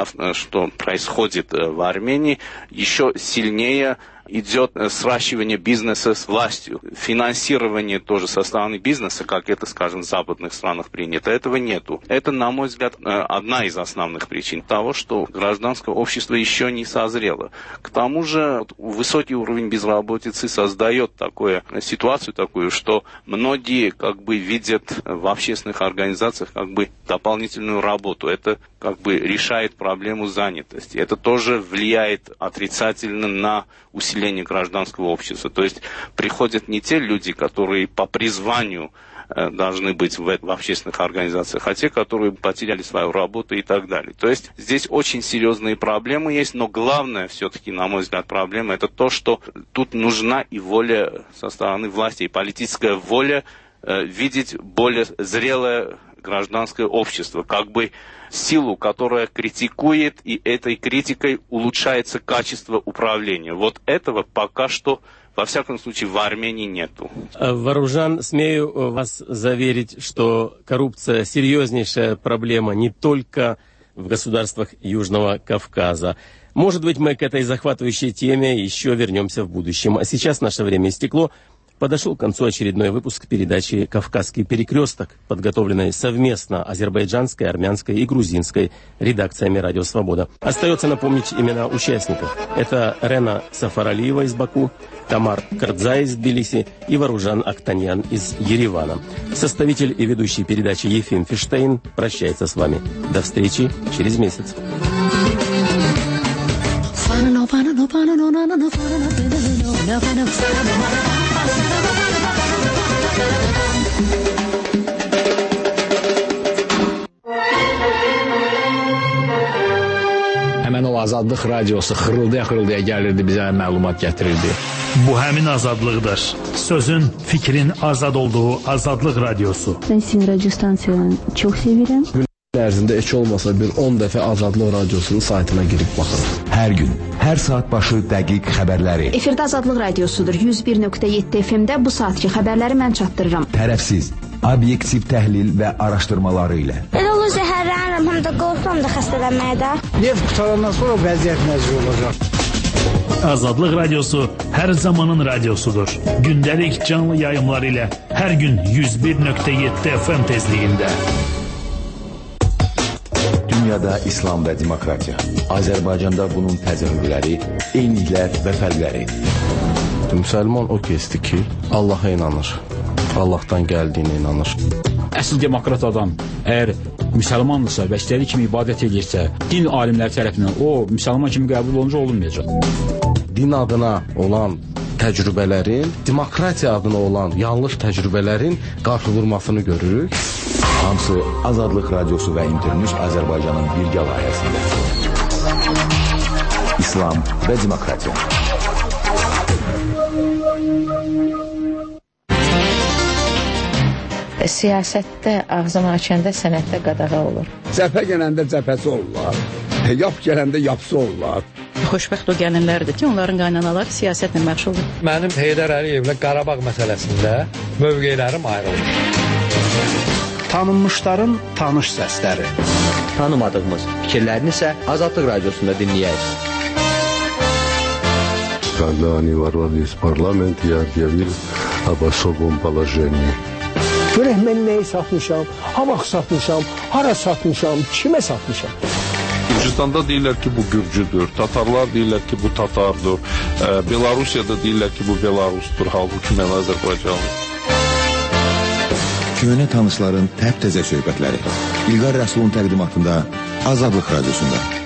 что происходит в Армении, еще сильнее идет сращивание бизнеса с властью. Финансирование тоже со стороны бизнеса, как это, скажем, в западных странах принято, этого нету. Это, на мой взгляд, одна из основных причин того, что гражданское общество еще не созрело. К тому же высокий уровень безработицы создает ситуацию такую, что многие видят в общественных организациях дополнительную работу. Это решает проблему занятости. Это тоже влияет отрицательно на усиление гражданского общества. То есть приходят не те люди, которые по призванию должны быть в общественных организациях, а те, которые потеряли свою работу и так далее. То есть здесь очень серьезные проблемы есть, но главное все-таки, на мой взгляд, проблема это то, что тут нужна и воля со стороны власти, и политическая воля видеть более зрелое гражданское общество, силу, которая критикует, и этой критикой улучшается качество управления. Вот этого пока что, во всяком случае, в Армении нету. Варужан, смею вас заверить, что коррупция серьезнейшая проблема не только в государствах Южного Кавказа. Может быть, мы к этой захватывающей теме еще вернемся в будущем. А сейчас наше время истекло. Подошел к концу очередной выпуск передачи «Кавказский перекресток», подготовленной совместно азербайджанской, армянской и грузинской редакциями «Радио Свобода». Остается напомнить имена участников. Это Рена Сафаралиева из Баку, Тамар Кырдзай из Тбилиси и Варужан Актаньян из Еревана. Составитель и ведущий передачи Ефим Фиштейн прощается с вами. До встречи через месяц. Həmən o Azadlıq radiosu xırıldaya-xırıldaya gəlirdi, bizə məlumat gətirirdi. Bu həmin azadlıqdır. Sözün, fikrin azad olduğu Azadlıq radiosu. Ben sizin radyo stansiyalarını çok sevirəm. Gün ərzində heç olmasa bir 10 dəfə Azadlıq radiosunun saytına girib baxırıq. Hər gün, hər saat başı dəqiq xəbərləri. Efirdə Azadlıq radiosudur. 101.7 FM-də bu saatki xəbərləri mən çatdırıram. Tərəfsiz, obyektiv təhlil və araşdırmaları ilə. Elə olur zəhərlənirəm, həm də qorxuram da xəstələnməyə də. Neft qutarandan sonra vəziyyət nəzir olacaq. Azadlıq Radiosu hər zamanın radiosudur. Gündəlik canlı yayımlar ilə hər gün 101.7 FM tezliyində. Dünyada İslam və demokratiya. Azərbaycanda bunun təzahürləri, eyniliklər və fərqləri. Müsəlman o kəsdir ki, Allaha inanır. Allahdan gəldiyinə inanır. Əsl demokrat adam əgər müsəlmandırsa və istədiyi kimi ibadət edirsə, din alimləri tərəfindən o müsəlman kimi qəbul olunca olunmayacaq. Din adına olan təcrübələrin, demokratiya adına olan yanlış təcrübələrin qarşı vurmasını görürük. Hamısı Azadlıq Radiosu və İnternews Azərbaycanın birgə layihəsində. İslam və demokratiya. Siyasətdə ağzını açanda sənətdə qadağa olur. Cəbhə gələndə cəbhəsi olurlar, yap gələndə yapsı olurlar. Xoşbəxt o gəlinlərdir ki, onların qaynanaları siyasətlə məşğuldur. Mənim Heydər Əliyevlə Qarabağ məsələsində mövqelərim ayrılır. Tanınmışların tanış səsləri. Tanımadığımız fikirlərini isə Azadlıq Radiosunda dinləyək. Когда они ворвались в парламент, я объявил об особом положении. Görək mən nəyi satmışam, ha vaxt satmışam, hara satmışam, kimə satmışam. Gürcüstanda deyirlər ki, bu Gürcüdür, Tatarlar deyirlər ki, bu Tatardır, Belarusiyada deyirlər ki, bu Belarusdur, halbuki mən Azərbaycanlıyım. Köhnə tanışların təp-təzə söhbətləri. İlqar Rəsulun təqdimatında Azadlıq Radiosunda.